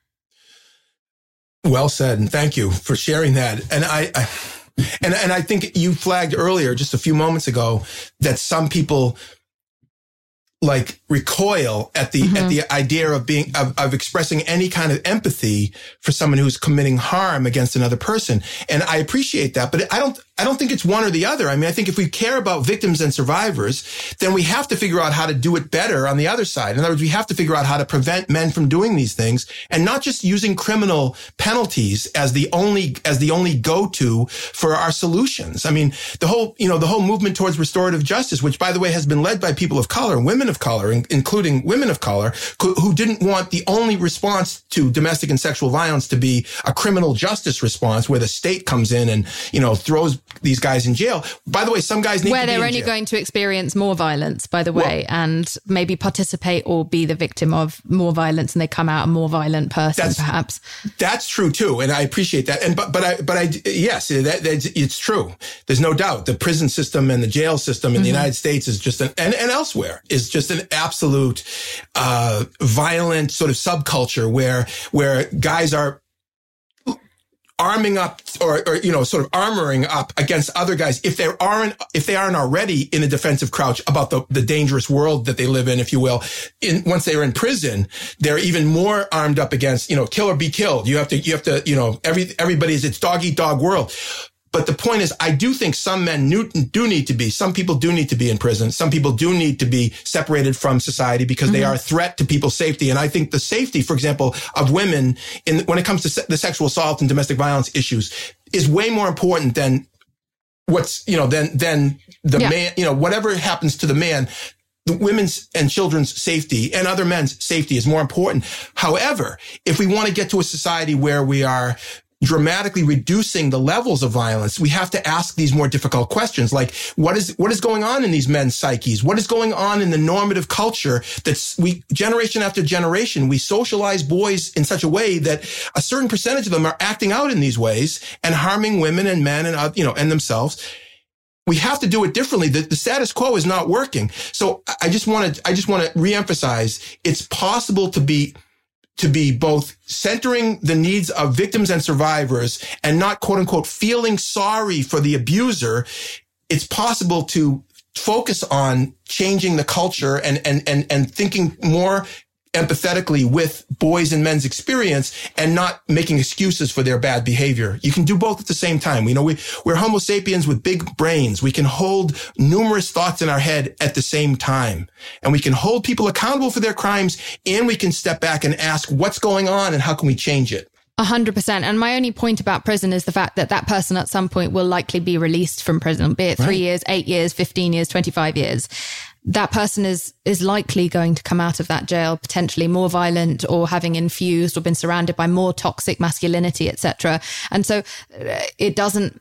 S2: Well said. And thank you for sharing that. And I think you flagged earlier, just a few moments ago, that some people like recoil at the idea of expressing any kind of empathy for someone who's committing harm against another person. And I appreciate that, but I don't think it's one or the other. I mean, I think if we care about victims and survivors, then we have to figure out how to do it better on the other side. In other words, we have to figure out how to prevent men from doing these things and not just using criminal penalties as the only go-to for our solutions. I mean, the whole movement towards restorative justice, which by the way has been led by people of color, women of color, including women of color, who didn't want the only response to domestic and sexual violence to be a criminal justice response where the state comes in and, throws these guys in jail. By the way, some guys need to be in jail.
S1: Where they're only going to experience more violence, by the way, and maybe participate or be the victim of more violence and they come out a more violent person, perhaps. That's
S2: true too. And I appreciate that. And, yes, it's true. There's no doubt the prison system and the jail system in the United States is just and elsewhere is just an absolute, violent sort of subculture where guys are arming up or sort of armoring up against other guys if they aren't already in a defensive crouch about the dangerous world that they live in, if you will. Once they're in prison, they're even more armed up against, kill or be killed. You have to, everybody's, it's dog eat dog world. But the point is, I do think some men some people do need to be in prison. Some people do need to be separated from society because they are a threat to people's safety. And I think the safety, for example, of women when it comes to the sexual assault and domestic violence issues is way more important than than the man, whatever happens to the man. The women's and children's safety and other men's safety is more important. However, if we want to get to a society where we are dramatically reducing the levels of violence, we have to ask these more difficult questions, like what is going on in these men's psyches? What is going on in the normative culture generation after generation, we socialize boys in such a way that a certain percentage of them are acting out in these ways and harming women and men and and themselves. We have to do it differently. The status quo is not working. So I just want to reemphasize it's possible to be both centering the needs of victims and survivors and not, quote unquote, feeling sorry for the abuser. It's possible to focus on changing the culture and thinking more empathetically with boys and men's experience and not making excuses for their bad behavior. You can do both at the same time. We're Homo sapiens with big brains. We can hold numerous thoughts in our head at the same time. And we can hold people accountable for their crimes, and we can step back and ask what's going on and how can we change it.
S1: 100%. And my only point about prison is the fact that person at some point will likely be released from prison, be it 3 years, 8 years, 15 years, 25 years. That person is likely going to come out of that jail potentially more violent or having infused or been surrounded by more toxic masculinity, etc. And so the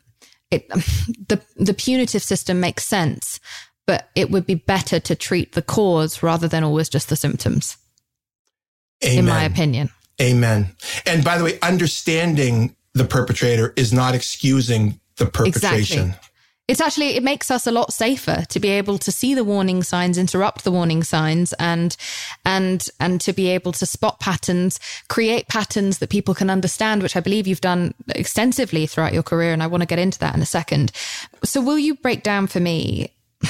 S1: punitive system makes sense, but it would be better to treat the cause rather than always just the symptoms. Amen. In my opinion.
S2: Amen. And by the way, understanding the perpetrator is not excusing the perpetration.
S1: Exactly. It makes us a lot safer to be able to see the warning signs, interrupt the warning signs, and to be able to spot patterns, create patterns that people can understand, which I believe you've done extensively throughout your career. And I want to get into that in a second. So will you break down for me,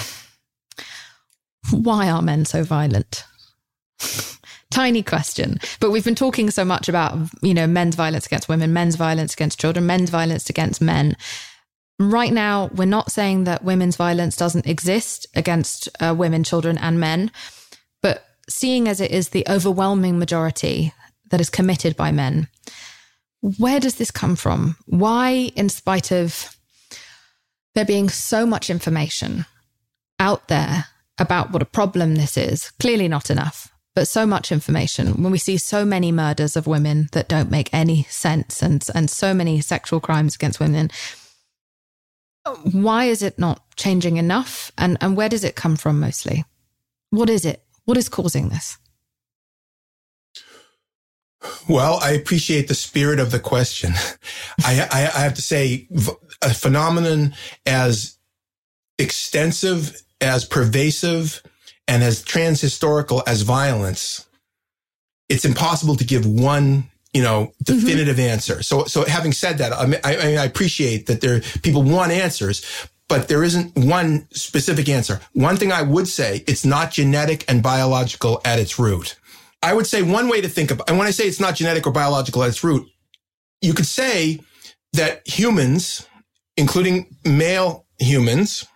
S1: why are men so violent? Tiny question, but we've been talking so much about, men's violence against women, men's violence against children, men's violence against men. Right now, we're not saying that women's violence doesn't exist against women, children, and men, but seeing as it is the overwhelming majority that is committed by men, where does this come from? Why, in spite of there being so much information out there about what a problem this is, clearly not enough, but so much information, when we see so many murders of women that don't make any sense and so many sexual crimes against women, why is it not changing enough? And where does it come from mostly? What is it? What is causing this?
S2: Well, I appreciate the spirit of the question. I have to say, a phenomenon as extensive, as pervasive, and as transhistorical as violence, it's impossible to give one definitive answer. So having said that, I appreciate that people want answers, but there isn't one specific answer. One thing I would say, it's not genetic and biological at its root. I would say one way to think about, and when I say it's not genetic or biological at its root, you could say that humans, including male humans,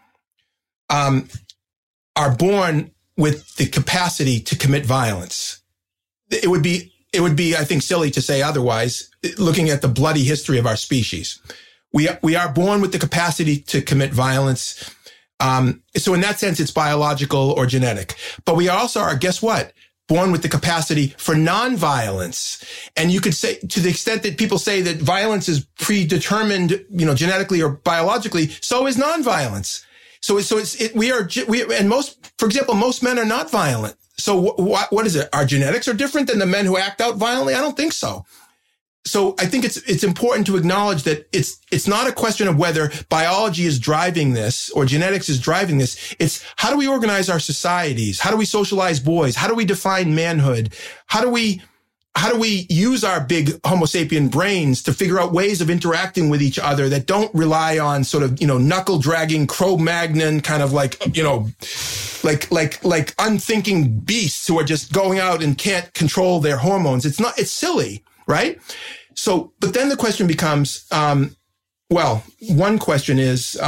S2: are born with the capacity to commit violence. It would be, I think, silly to say otherwise, looking at the bloody history of our species. We are born with the capacity to commit violence. So in that sense, it's biological or genetic. But we also are, guess what? Born with the capacity for nonviolence. And you could say, to the extent that people say that violence is predetermined, genetically or biologically, so is nonviolence. And most men are not violent. So what is it? Our genetics are different than the men who act out violently? I don't think so. So I think it's important to acknowledge that it's not a question of whether biology is driving this or genetics is driving this. It's how do we organize our societies? How do we socialize boys? How do we define manhood? How do we we use our big Homo sapien brains to figure out ways of interacting with each other that don't rely on sort of, knuckle dragging Cro-Magnon kind of like unthinking beasts who are just going out and can't control their hormones. It's silly, right? So, but then the question becomes, one question is,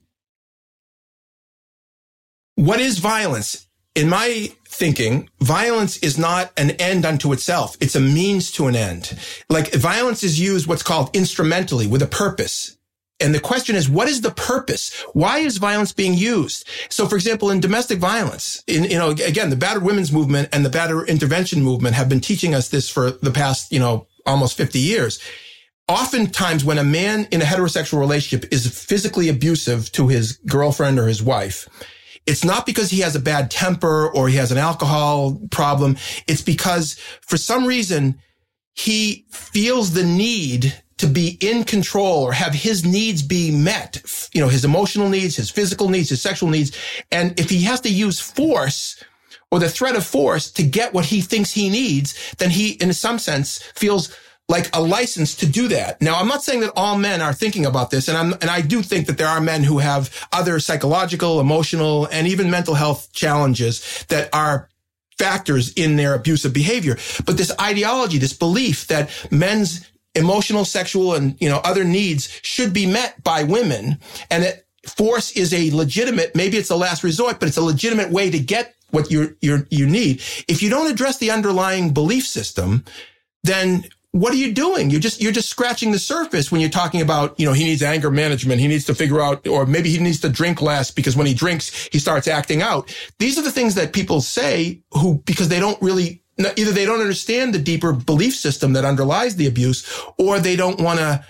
S2: what is violence? In my thinking, violence is not an end unto itself. It's a means to an end. Like violence is used what's called instrumentally with a purpose. And the question is, what is the purpose? Why is violence being used? So, for example, in domestic violence, again, the battered women's movement and the battered intervention movement have been teaching us this for the past, almost 50 years. Oftentimes when a man in a heterosexual relationship is physically abusive to his girlfriend or his wife, it's not because he has a bad temper or he has an alcohol problem. It's because for some reason he feels the need to be in control or have his needs be met, his emotional needs, his physical needs, his sexual needs. And if he has to use force or the threat of force to get what he thinks he needs, then he, in some sense, feels like a license to do that. Now, I'm not saying that all men are thinking about this, and I do think that there are men who have other psychological, emotional, and even mental health challenges that are factors in their abusive behavior. But this ideology, this belief that men's emotional, sexual, and other needs should be met by women, and that force is a legitimate, maybe it's the last resort, but it's a legitimate way to get what you need. If you don't address the underlying belief system, then what are you doing? You're just scratching the surface when you're talking about, he needs anger management. He needs to figure out, or maybe he needs to drink less because when he drinks, he starts acting out. These are the things that people say because they don't really, either they don't understand the deeper belief system that underlies the abuse, or they don't want to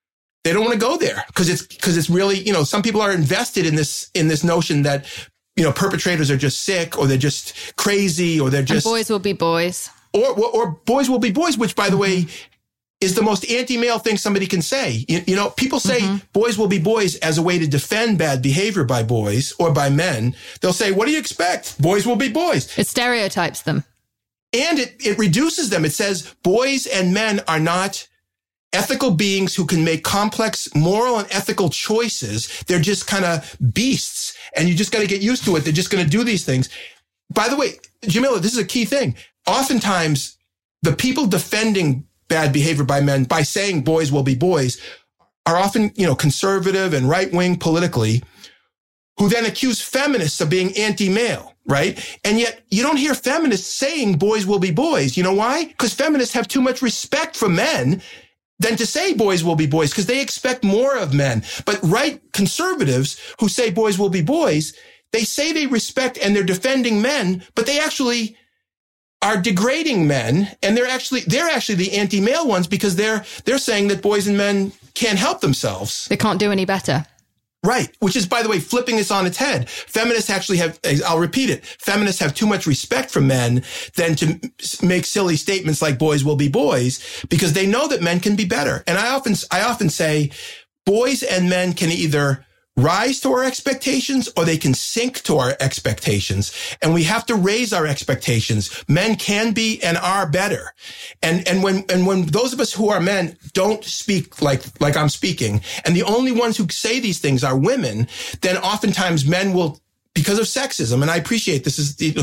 S2: go there because it's really, some people are invested in this notion that, perpetrators are just sick or they're just crazy or they're just.
S1: And boys will be boys.
S2: Or boys will be boys, which, by the way, is the most anti-male thing somebody can say. People say boys will be boys as a way to defend bad behavior by boys or by men. They'll say, what do you expect? Boys will be boys.
S1: It stereotypes them.
S2: And it reduces them. It says boys and men are not ethical beings who can make complex moral and ethical choices. They're just kind of beasts, and you just got to get used to it. They're just going to do these things. By the way, Jamila, this is a key thing. Oftentimes, the people defending bad behavior by men by saying boys will be boys are often, conservative and right-wing politically, who then accuse feminists of being anti-male, right? And yet you don't hear feminists saying boys will be boys. You know why? Because feminists have too much respect for men than to say boys will be boys because they expect more of men. But right conservatives who say boys will be boys, they say they respect and they're defending men, but they actually are degrading men, and they're actually the anti-male ones because they're saying that boys and men can't help themselves.
S1: They can't do any better.
S2: Right. Which is, by the way, flipping this on its head. Feminists actually have, I'll repeat it, feminists have too much respect for men than to make silly statements like boys will be boys because they know that men can be better. And I often say boys and men can either rise to our expectations or they can sink to our expectations. And we have to raise our expectations. Men can be and are better. And when those of us who are men don't speak like I'm speaking, and the only ones who say these things are women, then oftentimes men will, because of sexism, and I appreciate this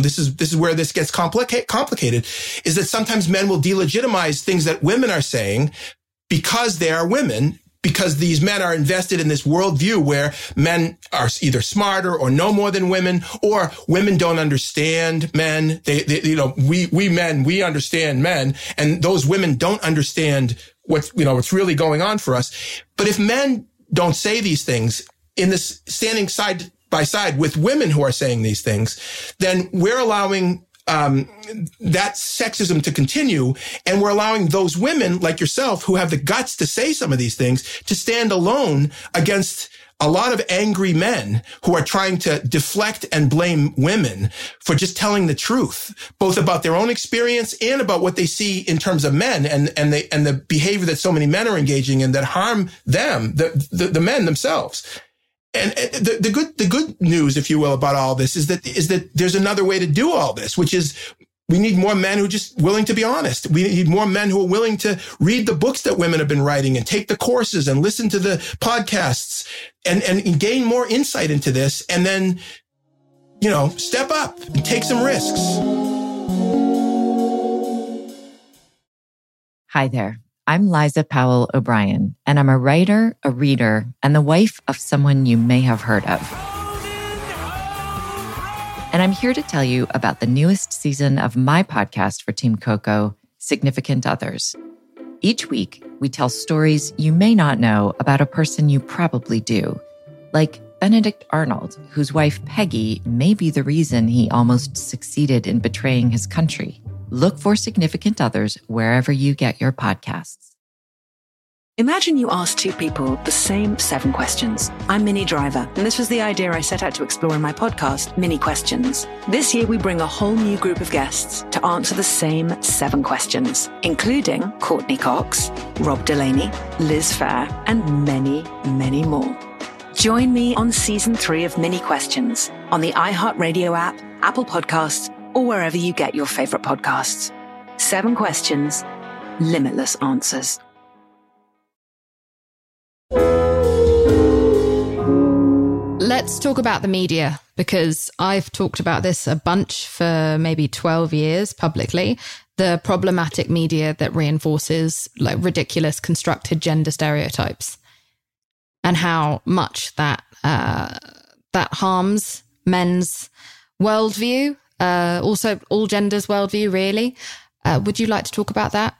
S2: is where this gets complicated, is that sometimes men will delegitimize things that women are saying because they are women, because these men are invested in this worldview where men are either smarter or know more than women, or women don't understand men. We men, we understand men, and those women don't understand what's really going on for us. But if men don't say these things in this standing side by side with women who are saying these things, then we're allowing that sexism to continue. And we're allowing those women like yourself who have the guts to say some of these things to stand alone against a lot of angry men who are trying to deflect and blame women for just telling the truth, both about their own experience and about what they see in terms of men and the behavior that so many men are engaging in that harm them, the men themselves. And the good news, if you will, about all this is that there's another way to do all this, which is We need more men who are just willing to be honest. We need more men who are willing to read the books that women have been writing and take the courses and listen to the podcasts and gain more insight into this. And then, step up and take some risks.
S3: Hi there. I'm Liza Powell O'Brien, and I'm a writer, a reader, and the wife of someone you may have heard of. And I'm here to tell you about the newest season of my podcast for Team Coco, Significant Others. Each week, we tell stories you may not know about a person you probably do, like Benedict Arnold, whose wife Peggy may be the reason he almost succeeded in betraying his country. Look for Significant Others wherever you get your podcasts.
S4: Imagine you ask two people the same 7 questions. I'm Minnie Driver, and this was the idea I set out to explore in my podcast, Mini Questions. This year, we bring a whole new group of guests to answer the same 7 questions, including Courtney Cox, Rob Delaney, Liz Phair, and many, many more. Join me on Season 3 of Mini Questions on the iHeartRadio app, Apple Podcasts, or wherever you get your favorite podcasts. 7 questions, limitless answers.
S1: Let's talk about the media, because I've talked about this a bunch for maybe 12 years publicly. The problematic media that reinforces like ridiculous constructed gender stereotypes, and how much that harms men's worldview, also all genders' worldview, really. Would you like to talk about that?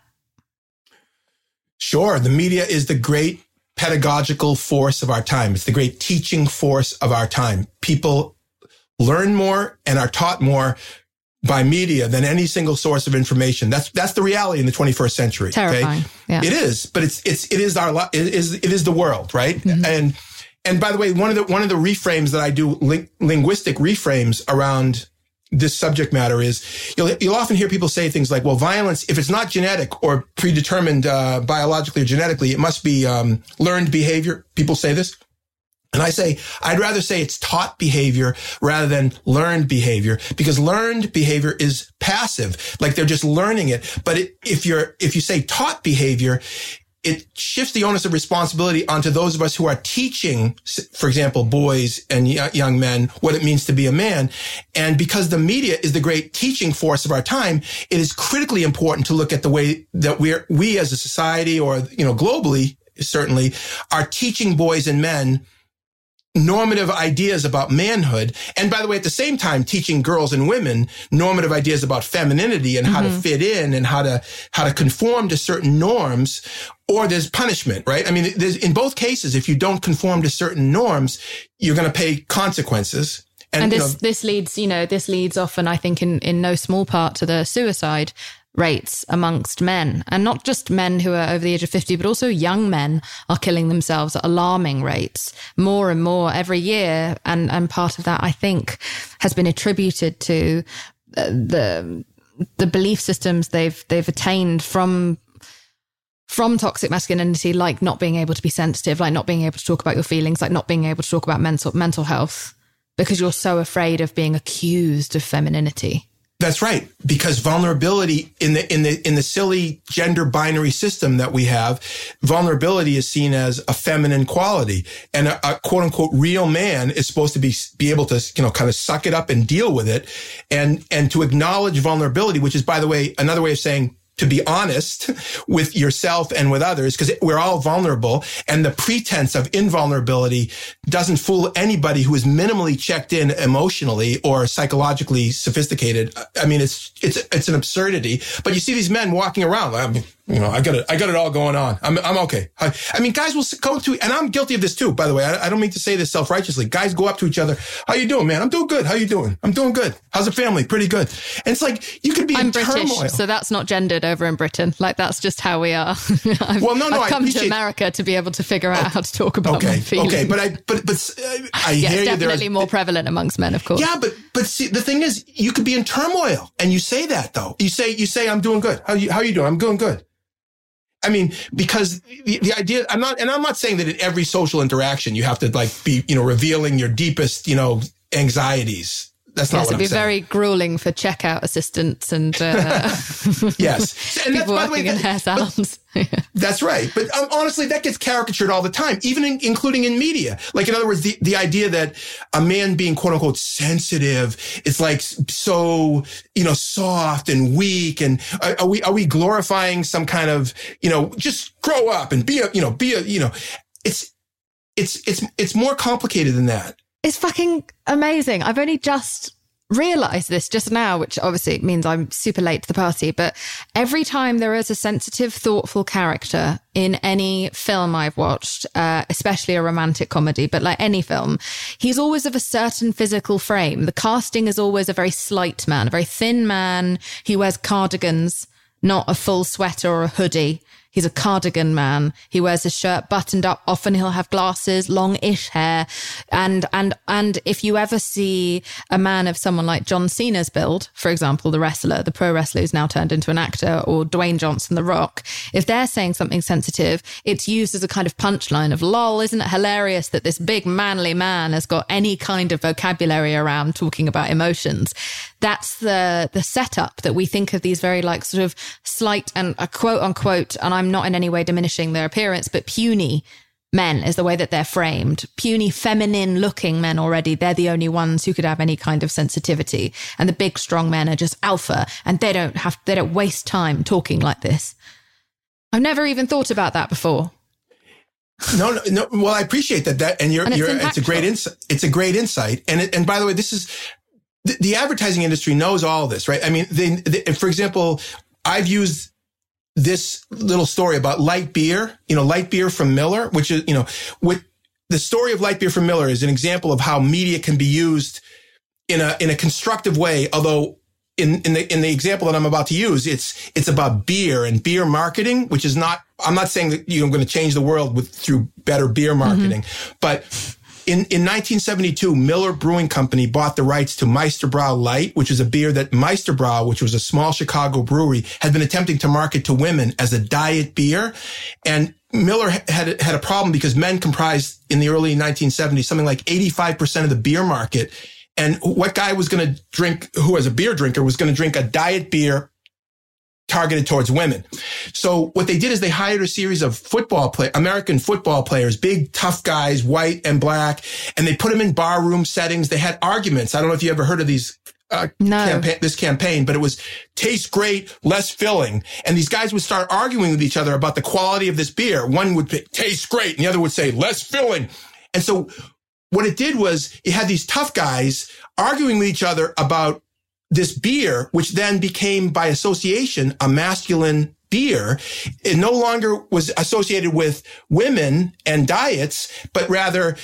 S2: Sure. The media is the great pedagogical force of our time. It's the great teaching force of our time. People learn more and are taught more by media than any single source of information. That's the reality in the 21st century.
S1: Terrifying.
S2: Okay?
S1: Yeah.
S2: It is, but it is the world, right?
S1: Mm-hmm.
S2: And by the way, one of the reframes that I do, linguistic reframes around this subject matter is you'll often hear people say things like, well, violence, if it's not genetic or predetermined biologically or genetically, it must be learned behavior. People say this. And I say, I'd rather say it's taught behavior rather than learned behavior, because learned behavior is passive, like they're just learning it. But if you say taught behavior, it shifts the onus of responsibility onto those of us who are teaching, for example, boys and young men what it means to be a man. And because the media is the great teaching force of our time, it is critically important to look at the way that we as a society, or, globally, certainly, are teaching boys and men normative ideas about manhood. And by the way, at the same time, teaching girls and women normative ideas about femininity and how to fit in and how to conform to certain norms. Or there's punishment, right? I mean, in both cases, if you don't conform to certain norms, you're going to pay consequences.
S1: And this leads often, I think, in no small part to the suicide rates amongst men, and not just men who are over the age of 50, but also young men are killing themselves at alarming rates, more and more every year. And part of that, I think, has been attributed to the belief systems they've attained from toxic masculinity, like not being able to be sensitive, like not being able to talk about your feelings, like not being able to talk about mental health, because you're so afraid of being accused of femininity.
S2: That's right. Because vulnerability in the silly gender binary system that we have, vulnerability is seen as a feminine quality, and a quote unquote real man is supposed to be able to, kind of suck it up and deal with it, and to acknowledge vulnerability, which is, by the way, another way of saying to be honest with yourself and with others, because we're all vulnerable, and the pretense of invulnerability doesn't fool anybody who is minimally checked in emotionally or psychologically sophisticated. I mean, it's an absurdity. But you see these men walking around. I got it all going on. I'm okay. I mean, guys will go to, and I'm guilty of this too, by the way. I don't mean to say this self-righteously. Guys go up to each other. How you doing, man? I'm doing good. How you doing? I'm doing good. How's the family? Pretty good. And it's like, you could be in turmoil. I'm British,
S1: so that's not gendered over in Britain. Like, that's just how we are. I've come to America to be able to figure out how to talk about my feelings. Okay, but I
S2: hear you.
S1: It's definitely more prevalent amongst men, of course.
S2: Yeah, but see, the thing is, you could be in turmoil, and you say that though. You say, I'm doing good. How you doing? I'm doing good. I mean, because the idea, I'm not saying that in every social interaction you have to be, revealing your deepest, anxieties. That's not
S1: yes,
S2: what I'm saying.
S1: It'd be very grueling for checkout assistants and
S2: yes, and
S1: people
S2: that's, by the way,
S1: working in hair salons.
S2: That's right. But honestly, that gets caricatured all the time, even including in media. Like, in other words, the idea that a man being quote unquote sensitive is like so, soft and weak. And are we glorifying some kind of, just grow up and it's more complicated than that.
S1: It's fucking amazing. I've only just realized this just now, which obviously means I'm super late to the party. But every time there is a sensitive, thoughtful character in any film I've watched, especially a romantic comedy, but like any film, he's always of a certain physical frame. The casting is always a very slight man, a very thin man. He wears cardigans, not a full sweater or a hoodie. He's a cardigan man. He wears his shirt buttoned up. Often he'll have glasses, long-ish hair. And if you ever see a man of someone like John Cena's build, for example, the wrestler, the pro wrestler who's now turned into an actor, or Dwayne Johnson, The Rock, if they're saying something sensitive, it's used as a kind of punchline of, lol, isn't it hilarious that this big manly man has got any kind of vocabulary around talking about emotions? That's the setup that we think of these very like sort of slight and a quote unquote, and I'm not in any way diminishing their appearance, but puny men is the way that they're framed. Puny, feminine looking men already. They're the only ones who could have any kind of sensitivity. And the big, strong men are just alpha, and they don't waste time talking like this. I've never even thought about that before.
S2: No. Well, I appreciate that. And it's a great insight. It's a great insight. And by the way, this is, the advertising industry knows all this, right? I mean, for example, I've used this little story about light beer, light beer from Miller, which is, with the story of light beer from Miller is an example of how media can be used in a constructive way. Although in the example that I'm about to use, it's about beer and beer marketing, which is not, I'm not saying that I'm going to change the world through better beer marketing, but in 1972, Miller Brewing Company bought the rights to Meisterbrau Light, which is a beer that Meisterbrau, which was a small Chicago brewery, had been attempting to market to women as a diet beer. And Miller had a problem because men comprised in the early 1970s something like 85% of the beer market. And what guy was going to drink, who was a beer drinker, was going to drink a diet beer targeted towards women. So what they did is they hired a series of American football players, big, tough guys, white and black, and they put them in barroom settings. They had arguments. I don't know if you ever heard of these this campaign, but it was taste great, less filling. And these guys would start arguing with each other about the quality of this beer. One would taste great, and the other would say less filling. And so what it did was you had these tough guys arguing with each other about this beer, which then became by association a masculine beer. It no longer was associated with women and diets, but rather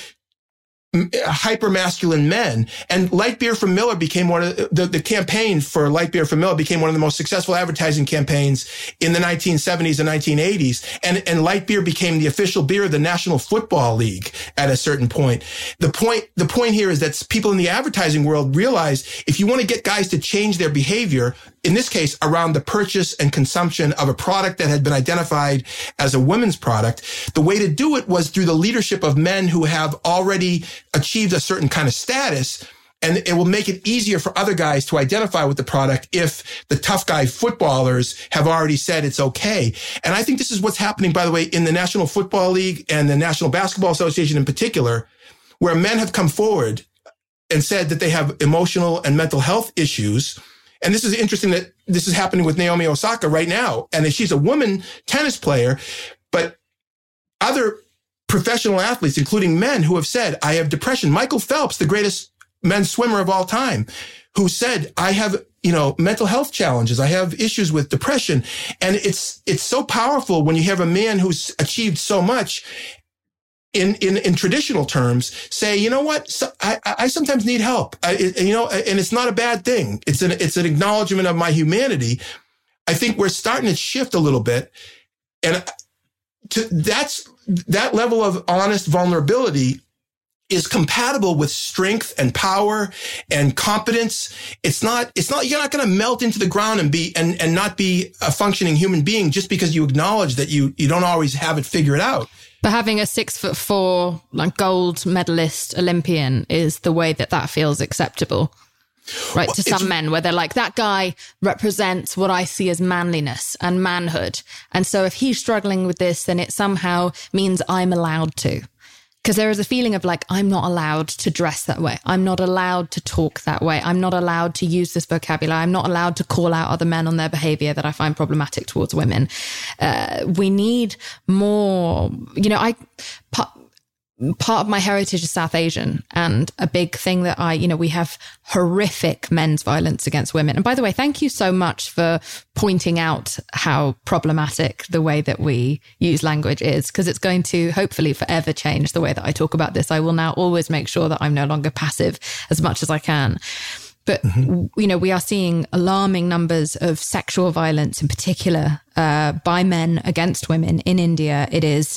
S2: hyper-masculine men. And light beer from Miller became one of the campaign for light beer from Miller became one of the most successful advertising campaigns in the 1970s and 1980s. And light beer became the official beer of the National Football League at a certain point. The point here is that people in the advertising world realize if you want to get guys to change their behavior, in this case, around the purchase and consumption of a product that had been identified as a women's product, the way to do it was through the leadership of men who have already achieved a certain kind of status. And it will make it easier for other guys to identify with the product if the tough guy footballers have already said it's okay. And I think this is what's happening, by the way, in the National Football League and the National Basketball Association in particular, where men have come forward and said that they have emotional and mental health issues. And this is interesting that this is happening with Naomi Osaka right now. And she's a woman tennis player, but other professional athletes, including men who have said, I have depression. Michael Phelps, the greatest men's swimmer of all time, who said, I have, mental health challenges. I have issues with depression. And it's so powerful when you have a man who's achieved so much in traditional terms say, you know what? So I sometimes need help. And it's not a bad thing. It's an acknowledgement of my humanity. I think we're starting to shift a little bit. And that level of honest vulnerability is compatible with strength and power and competence. You're not going to melt into the ground and not be a functioning human being just because you acknowledge that you don't always have it figured out.
S1: But having a 6'4" gold medalist Olympian is the way that feels acceptable. right? To some men, where they're like, that guy represents what I see as manliness and manhood. And so if he's struggling with this, then it somehow means I'm allowed to. Because there is a feeling of like, I'm not allowed to dress that way. I'm not allowed to talk that way. I'm not allowed to use this vocabulary. I'm not allowed to call out other men on their behavior that I find problematic towards women. We need more, part of my heritage is South Asian, and a big thing that we have horrific men's violence against women. And by the way, thank you so much for pointing out how problematic the way that we use language is, because it's going to hopefully forever change the way that I talk about this. I will now always make sure that I'm no longer passive as much as I can. But, we are seeing alarming numbers of sexual violence, in particular, by men against women in India. It is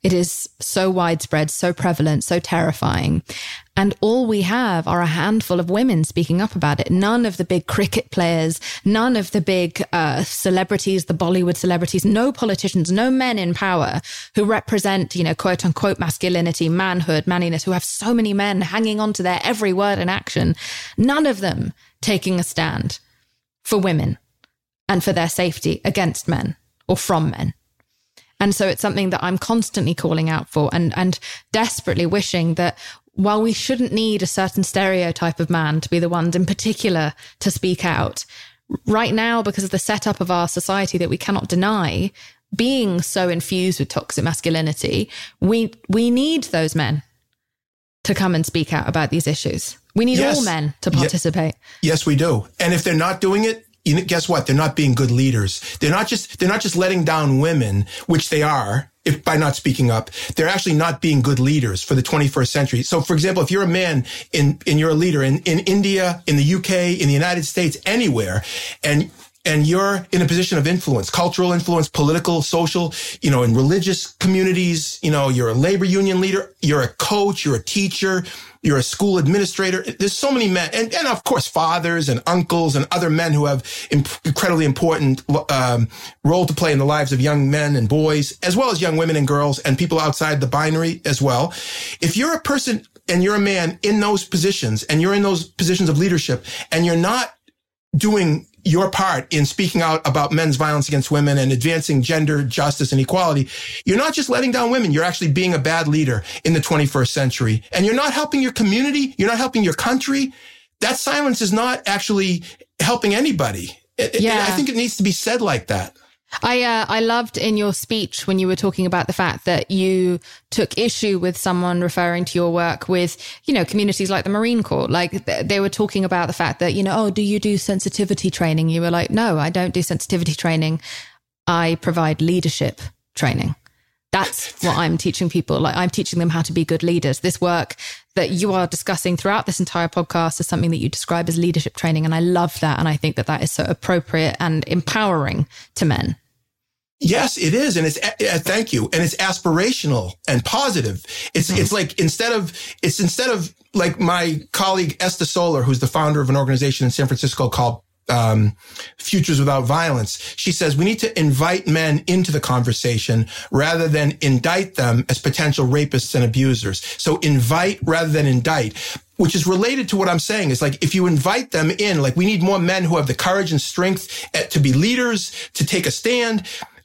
S1: so widespread, so prevalent, so terrifying. And all we have are a handful of women speaking up about it. None of the big cricket players, none of the big celebrities, the Bollywood celebrities, no politicians, no men in power who represent, quote unquote masculinity, manhood, manliness, who have so many men hanging on to their every word and action. None of them taking a stand for women and for their safety against men or from men. And so it's something that I'm constantly calling out for and desperately wishing that while we shouldn't need a certain stereotype of man to be the ones in particular to speak out, right now, because of the setup of our society that we cannot deny, being so infused with toxic masculinity, we need those men to come and speak out about these issues. We need all men to participate.
S2: Yes, we do. And if they're not doing it, guess what? They're not being good leaders. They're not just letting down women, which they are, by not speaking up. They're actually not being good leaders for the 21st century. So, for example, if you're a man and you're a leader in India, in the UK, in the United States, anywhere, and you're in a position of influence, cultural influence, political, social, in religious communities, you're a labor union leader, you're a coach, you're a teacher, you're a school administrator. There's so many men, and of course, fathers and uncles and other men who have incredibly important role to play in the lives of young men and boys, as well as young women and girls and people outside the binary as well. If you're a person and you're a man in those positions and you're in those positions of leadership and you're not doing your part in speaking out about men's violence against women and advancing gender justice and equality, you're not just letting down women. You're actually being a bad leader in the 21st century. And you're not helping your community. You're not helping your country. That silence is not actually helping anybody. I think it needs to be said like that.
S1: I loved in your speech when you were talking about the fact that you took issue with someone referring to your work with, communities like the Marine Corps. Like they were talking about the fact that, do you do sensitivity training? You were like, no, I don't do sensitivity training. I provide leadership training. That's what I'm teaching people. Like I'm teaching them how to be good leaders. This work that you are discussing throughout this entire podcast is something that you describe as leadership training. And I love that. And I think that that is so appropriate and empowering to men.
S2: Yes, it is. And it's, thank you. And it's aspirational and positive. It's like, instead of like my colleague, Esther Solar, who's the founder of an organization in San Francisco called Futures Without Violence. She says we need to invite men into the conversation rather than indict them as potential rapists and abusers. So invite rather than indict, which is related to what I'm saying. Is like, if you invite them in, like we need more men who have the courage and strength to be leaders, to take a stand.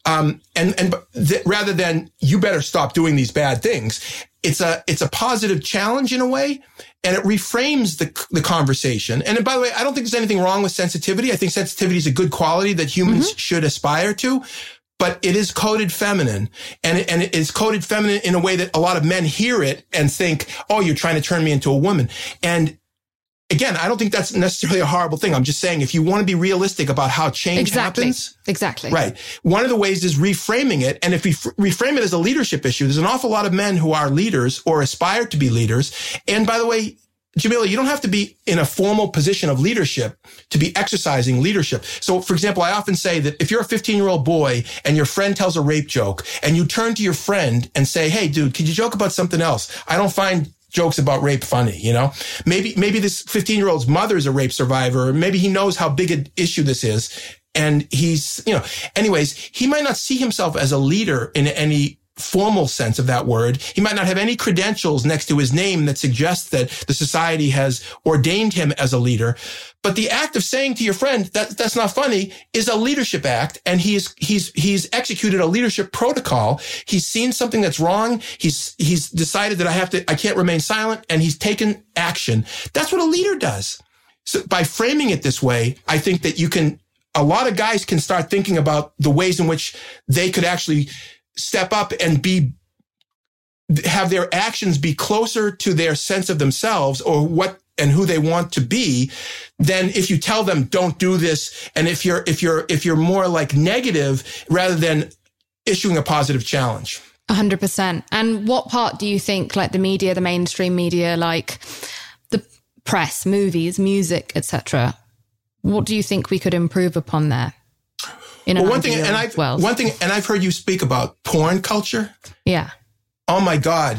S2: Rather than you better stop doing these bad things, it's a positive challenge in a way, and it reframes the conversation. And by the way, I don't think there's anything wrong with sensitivity. I think sensitivity is a good quality that humans should aspire to, but it is coded feminine, and it is coded feminine in a way that a lot of men hear it and think, oh, you're trying to turn me into a woman. And again, I don't think that's necessarily a horrible thing. I'm just saying, if you want to be realistic about how change happens.
S1: Exactly.
S2: Right. One of the ways is reframing it. And if we reframe it as a leadership issue, there's an awful lot of men who are leaders or aspire to be leaders. And by the way, Jamila, you don't have to be in a formal position of leadership to be exercising leadership. So, for example, I often say that if you're a 15-year-old boy and your friend tells a rape joke and you turn to your friend and say, hey, dude, could you joke about something else? I don't find jokes about rape funny, Maybe this 15-year-old's mother is a rape survivor, or maybe he knows how big an issue this is. And he's, anyways, he might not see himself as a leader in any formal sense of that word. He might not have any credentials next to his name that suggests that the society has ordained him as a leader. But the act of saying to your friend that's not funny is a leadership act. And he's executed a leadership protocol. He's seen something that's wrong. He's decided that I can't remain silent, and he's taken action. That's what a leader does. So by framing it this way, I think that a lot of guys can start thinking about the ways in which they could actually step up and have their actions be closer to their sense of themselves or what and who they want to be than if you tell them don't do this. And if you're more like negative rather than issuing a positive challenge.
S1: 100%. And what part do you think, like the media, the mainstream media, like the press, movies, music, etc., what do you think we could improve upon there? One thing, and I've heard you speak about porn culture. Yeah.
S2: Oh my God.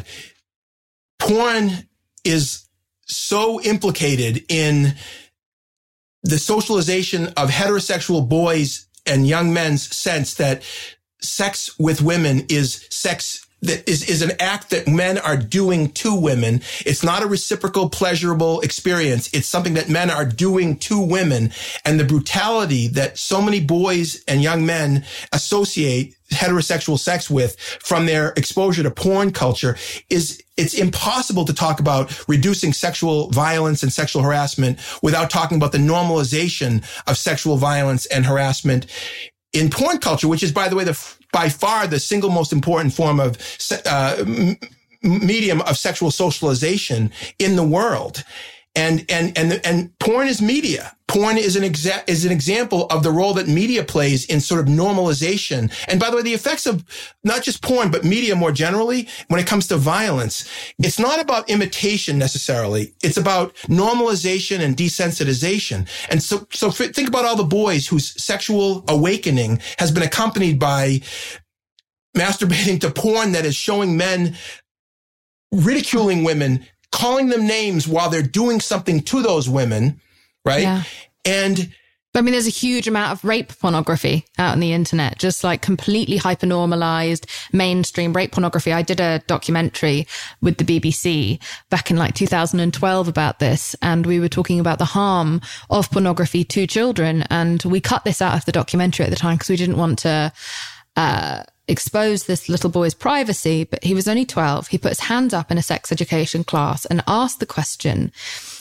S2: Porn is so implicated in the socialization of heterosexual boys and young men's sense that sex with women is sex that is an act that men are doing to women. It's not a reciprocal, pleasurable experience. It's something that men are doing to women. And the brutality that so many boys and young men associate heterosexual sex with from their exposure to porn culture it's impossible to talk about reducing sexual violence and sexual harassment without talking about the normalization of sexual violence and harassment in porn culture, which is, by the way, by far the single most important form of medium of sexual socialization in the world. And porn is media. Porn is an example of the role that media plays in sort of normalization. And by the way, the effects of not just porn, but media more generally, when it comes to violence, it's not about imitation necessarily. It's about normalization and desensitization. And so think about all the boys whose sexual awakening has been accompanied by masturbating to porn that is showing men ridiculing women, calling them names while they're doing something to those women, right?
S1: Yeah.
S2: And
S1: I mean, there's a huge amount of rape pornography out on the internet, just like completely hypernormalized mainstream rape pornography. I did a documentary with the BBC back in like 2012 about this, and we were talking about the harm of pornography to children. And we cut this out of the documentary at the time because we didn't want to expose this little boy's privacy, but he was only 12. He put his hands up in a sex education class and asked the question,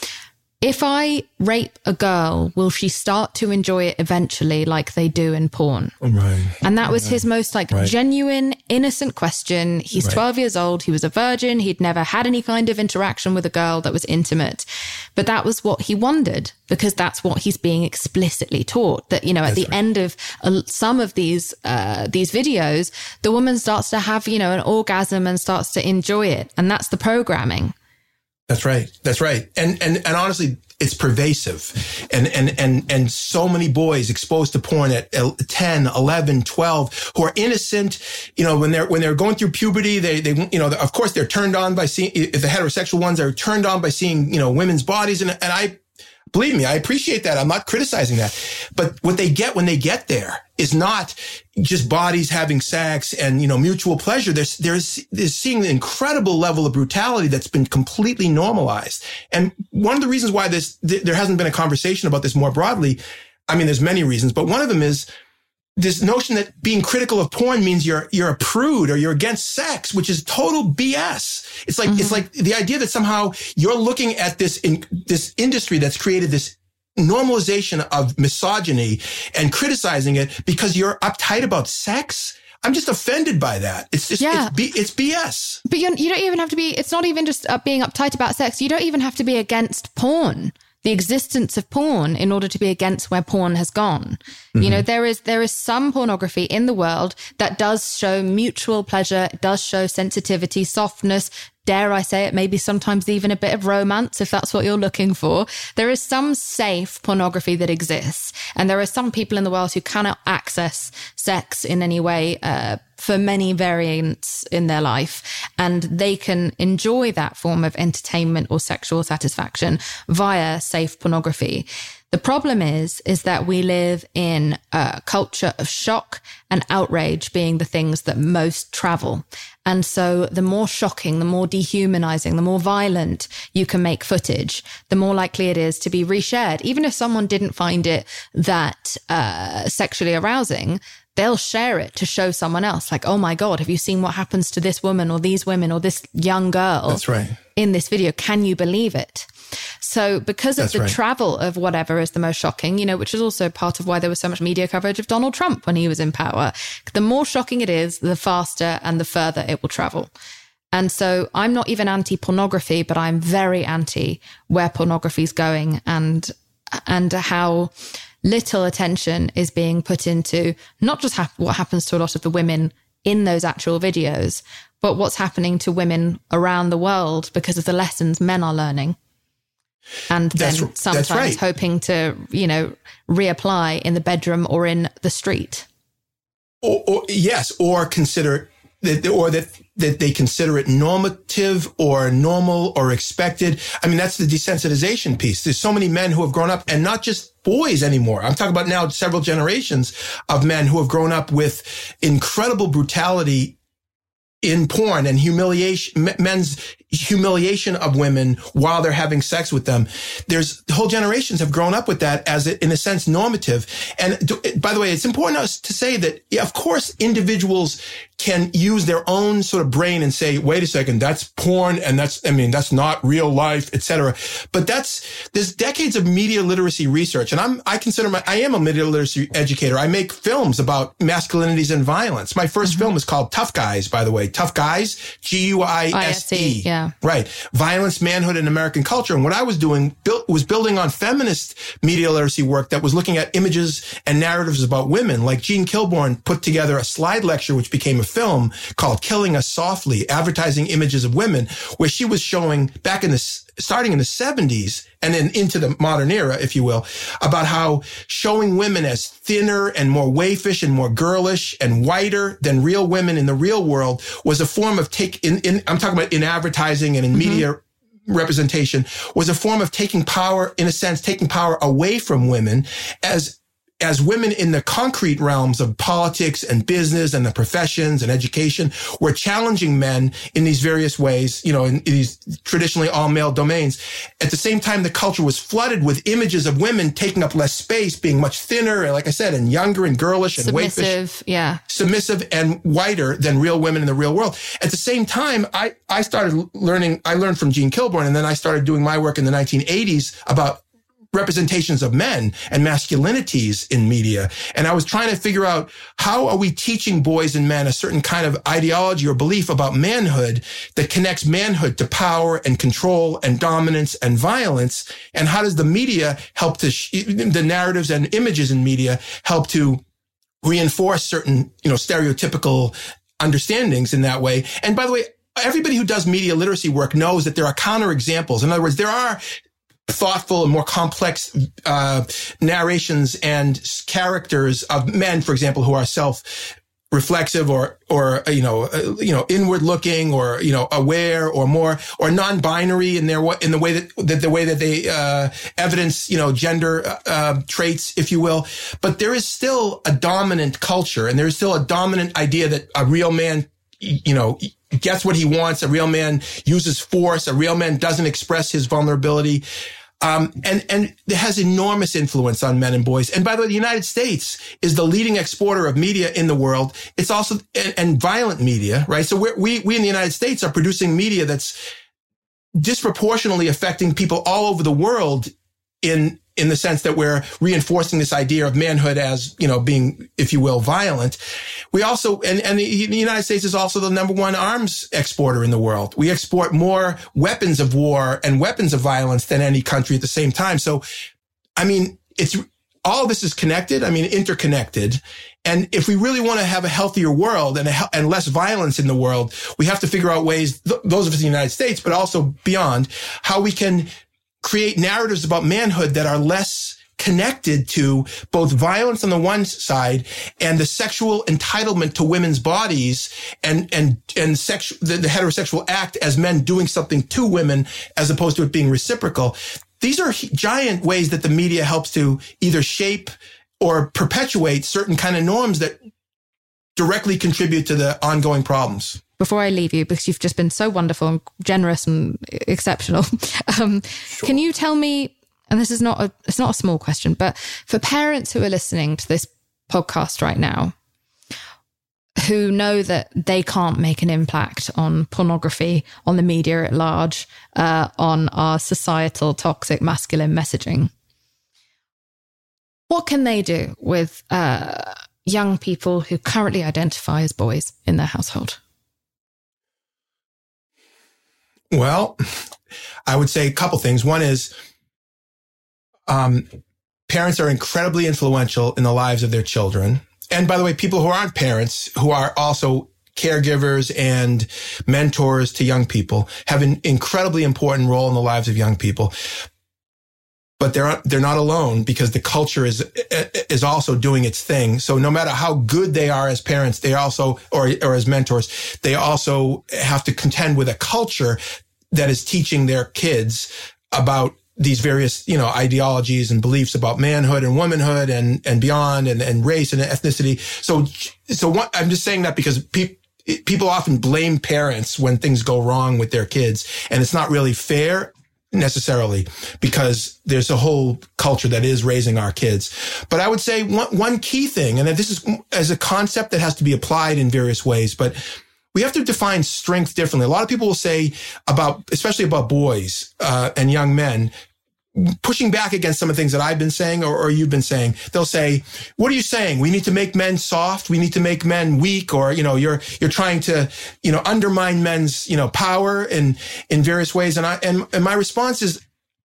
S1: if I rape a girl, will she start to enjoy it eventually like they do in porn?
S2: Right.
S1: And that was his most genuine, innocent question. He's 12 years old. He was a virgin. He'd never had any kind of interaction with a girl that was intimate. But that was what he wondered, because that's what he's being explicitly taught. That, at the end of some of these videos, the woman starts to have, an orgasm and starts to enjoy it. And that's the programming.
S2: That's right. That's right. And honestly, it's pervasive. And so many boys exposed to porn at 10, 11, 12 who are innocent, when they're going through puberty, they of course they're turned on by seeing, if the heterosexual ones are turned on by seeing, women's bodies. And believe me, I appreciate that. I'm not criticizing that. But what they get when they get there is not just bodies having sex and, mutual pleasure. They're seeing an incredible level of brutality that's been completely normalized. And one of the reasons why there hasn't been a conversation about this more broadly, I mean, there's many reasons, but one of them is this notion that being critical of porn means you're a prude or you're against sex, which is total BS. It's like the idea that somehow you're looking at this industry that's created this normalization of misogyny and criticizing it because you're uptight about sex. I'm just offended by that. It's just, it's BS.
S1: But you don't even have to be, it's not even just being uptight about sex. You don't even have to be against porn, the existence of porn, in order to be against where porn has gone. Mm-hmm. There is some pornography in the world that does show mutual pleasure, it does show sensitivity, softness, dare I say it, maybe sometimes even a bit of romance, if that's what you're looking for. There is some safe pornography that exists. And there are some people in the world who cannot access sex in any way for many variants in their life. And they can enjoy that form of entertainment or sexual satisfaction via safe pornography. The problem is that we live in a culture of shock and outrage being the things that most travel. And so the more shocking, the more dehumanizing, the more violent you can make footage, the more likely it is to be reshared. Even if someone didn't find it that sexually arousing, they'll share it to show someone else. Like, oh my God, have you seen what happens to this woman or these women or this young girl?
S2: That's right.
S1: In this video? Can you believe it? So because of
S2: That's
S1: the
S2: right.
S1: travel of whatever is the most shocking, which is also part of why there was so much media coverage of Donald Trump when he was in power, the more shocking it is, the faster and the further it will travel. And so I'm not even anti-pornography, but I'm very anti where pornography is going and how little attention is being put into not just what happens to a lot of the women in those actual videos, but what's happening to women around the world because of the lessons men are learning. And then sometimes
S2: right.
S1: hoping to, reapply in the bedroom or in the street.
S2: Or consider that they consider it normative or normal or expected. I mean, that's the desensitization piece. There's so many men who have grown up, and not just boys anymore. I'm talking about now several generations of men who have grown up with incredible brutality in porn and humiliation, men's humiliation of women while they're having sex with them. There's whole generations have grown up with that as, in a sense, normative. And by the way, it's important to say that, yeah, of course, individuals can use their own sort of brain and say, wait a second, that's porn and that's not real life, etc. But there's decades of media literacy research. And I am a media literacy educator. I make films about masculinities and violence. My first film is called Tough Guys, by the way. Tough Guys, Guise.
S1: Yeah.
S2: Right. Violence, Manhood, and American Culture. And what I was doing was building on feminist media literacy work that was looking at images and narratives about women. Like Jean Kilbourne put together a slide lecture, which became a film called Killing Us Softly, Advertising Images of Women, where she was showing starting in the 70s and then into the modern era, if you will, about how showing women as thinner and more waifish and more girlish and whiter than real women in the real world was a form of I'm talking about in advertising and in media representation, was a form of taking power away from women as women in the concrete realms of politics and business and the professions and education were challenging men in these various ways, in these traditionally all male domains. At the same time, the culture was flooded with images of women taking up less space, being much thinner, and like I said, and younger and girlish and
S1: submissive,
S2: waifish, submissive and whiter than real women in the real world. At the same time, I learned from Jean Kilbourne, and then I started doing my work in the 1980s about representations of men and masculinities in media. And I was trying to figure out, how are we teaching boys and men a certain kind of ideology or belief about manhood that connects manhood to power and control and dominance and violence? And how does the media help the narratives and images in media help to reinforce certain, stereotypical understandings in that way? And by the way, everybody who does media literacy work knows that there are counterexamples. In other words, there are thoughtful and more complex narrations and characters of men, for example, who are self-reflexive or inward looking or aware or more or non-binary in the way that they evidence gender traits, if you will. But there is still a dominant culture, and there is still a dominant idea that a real man gets what he wants. A real man uses force. A real man doesn't express his vulnerability. And it has enormous influence on men and boys. And by the way, the United States is the leading exporter of media in the world. It's also, and violent media, right? So we in the United States are producing media that's disproportionately affecting people all over the world in the sense that we're reinforcing this idea of manhood as, being, if you will, violent. We also, and the United States is also the number one arms exporter in the world. We export more weapons of war and weapons of violence than any country at the same time. So, all of this is connected. Interconnected. And if we really want to have a healthier world and less violence in the world, we have to figure out ways, those of us in the United States, but also beyond, how we can create narratives about manhood that are less connected to both violence on the one side and the sexual entitlement to women's bodies and the heterosexual act as men doing something to women as opposed to it being reciprocal. these are giant ways that the media helps to either shape or perpetuate certain kind of norms that directly contribute to the ongoing problems.
S1: Before I leave you, because you've just been so wonderful and generous and exceptional,
S2: Sure.
S1: Can you tell me, and this is it's not a small question, but for parents who are listening to this podcast right now, who know that they can't make an impact on pornography, on the media at large, on our societal toxic masculine messaging, what can they do with young people who currently identify as boys in their household?
S2: Well, I would say a couple things. One is parents are incredibly influential in the lives of their children. And by the way, people who aren't parents, who are also caregivers and mentors to young people, have an incredibly important role in the lives of young people. But they're not alone, because the culture is also doing its thing. So no matter how good they are as parents, they also, or as mentors, they also have to contend with a culture that is teaching their kids about these various, ideologies and beliefs about manhood and womanhood and beyond, and race and ethnicity. So what, I'm just saying that because people often blame parents when things go wrong with their kids, and it's not really fair necessarily, because there's a whole culture that is raising our kids. But I would say one key thing, and this is as a concept that has to be applied in various ways, but we have to define strength differently. A lot of people will say especially about boys and young men, pushing back against some of the things that I've been saying or you've been saying. They'll say, what are you saying? We need to make men soft. We need to make men weak, or, you're trying to, undermine men's, power in various ways. And my response is,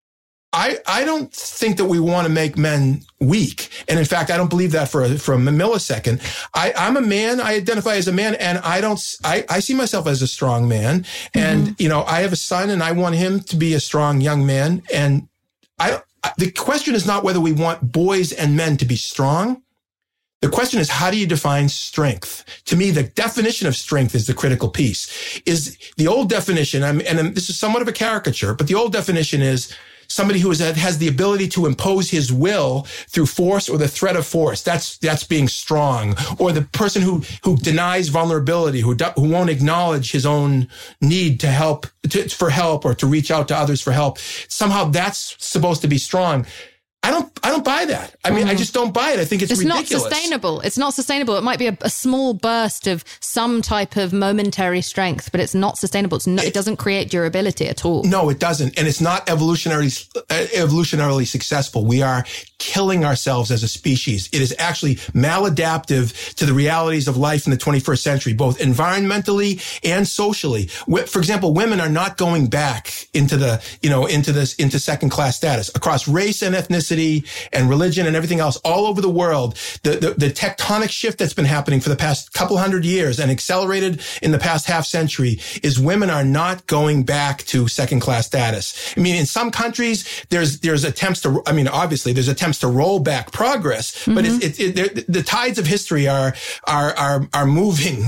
S2: I don't think that we want to make men weak. And in fact, I don't believe that for a millisecond. I'm a man. I identify as a man, and I see myself as a strong man. And, I have a son, and I want him to be a strong young man. And the question is not whether we want boys and men to be strong. The question is, how do you define strength? To me, the definition of strength is the critical piece. Is the old definition, and this is somewhat of a caricature, but the old definition is somebody who has the ability to impose his will through force or the threat of force. That's being strong. Or the person who denies vulnerability, who won't acknowledge his own need for help or to reach out to others for help. Somehow that's supposed to be strong. I don't buy that. I mean, I just don't buy it. I think it's ridiculous.
S1: Not sustainable. It's not sustainable. It might be a small burst of some type of momentary strength, but it's not sustainable. It doesn't create durability at all.
S2: No, it doesn't. And it's not evolutionarily successful. We are killing ourselves as a species. It is actually maladaptive to the realities of life in the 21st century, both environmentally and socially. For example, women are not going back into second class status across race and ethnicity and religion and everything else all over the world. The tectonic shift that's been happening for the past couple hundred years and accelerated in the past half century is women are not going back to second class status. I mean, in some countries, there's attempts to, obviously there's attempts to roll back progress, but the tides of history are moving,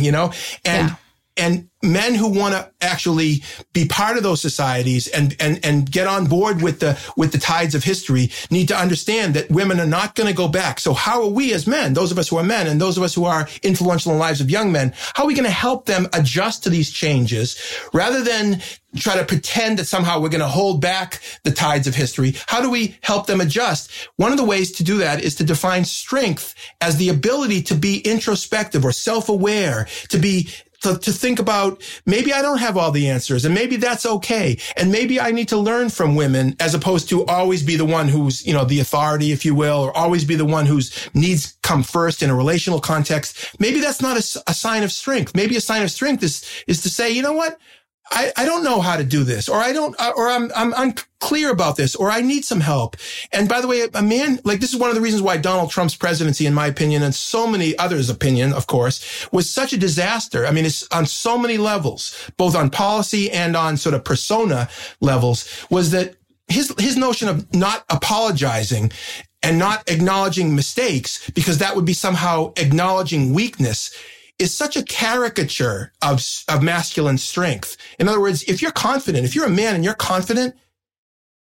S2: and men who want to actually be part of those societies and get on board with the tides of history need to understand that women are not going to go back. So how are we as men, those of us who are men and those of us who are influential in the lives of young men, how are we going to help them adjust to these changes rather than try to pretend that somehow we're going to hold back the tides of history? How do we help them adjust? One of the ways to do that is to define strength as the ability to be introspective or self-aware, to think about, maybe I don't have all the answers, and maybe that's okay. And maybe I need to learn from women as opposed to always be the one who's, the authority, if you will, or always be the one whose needs come first in a relational context. Maybe that's not a sign of strength. Maybe a sign of strength is to say, you know what? I don't know how to do this, or I'm unclear about this, or I need some help. And by the way, a man, this is one of the reasons why Donald Trump's presidency, in my opinion, and so many others' opinion, of course, was such a disaster. I mean, it's on so many levels, both on policy and on sort of persona levels, was that his notion of not apologizing and not acknowledging mistakes, because that would be somehow acknowledging weakness, is such a caricature of masculine strength. In other words, if you're confident, if you're a man and you're confident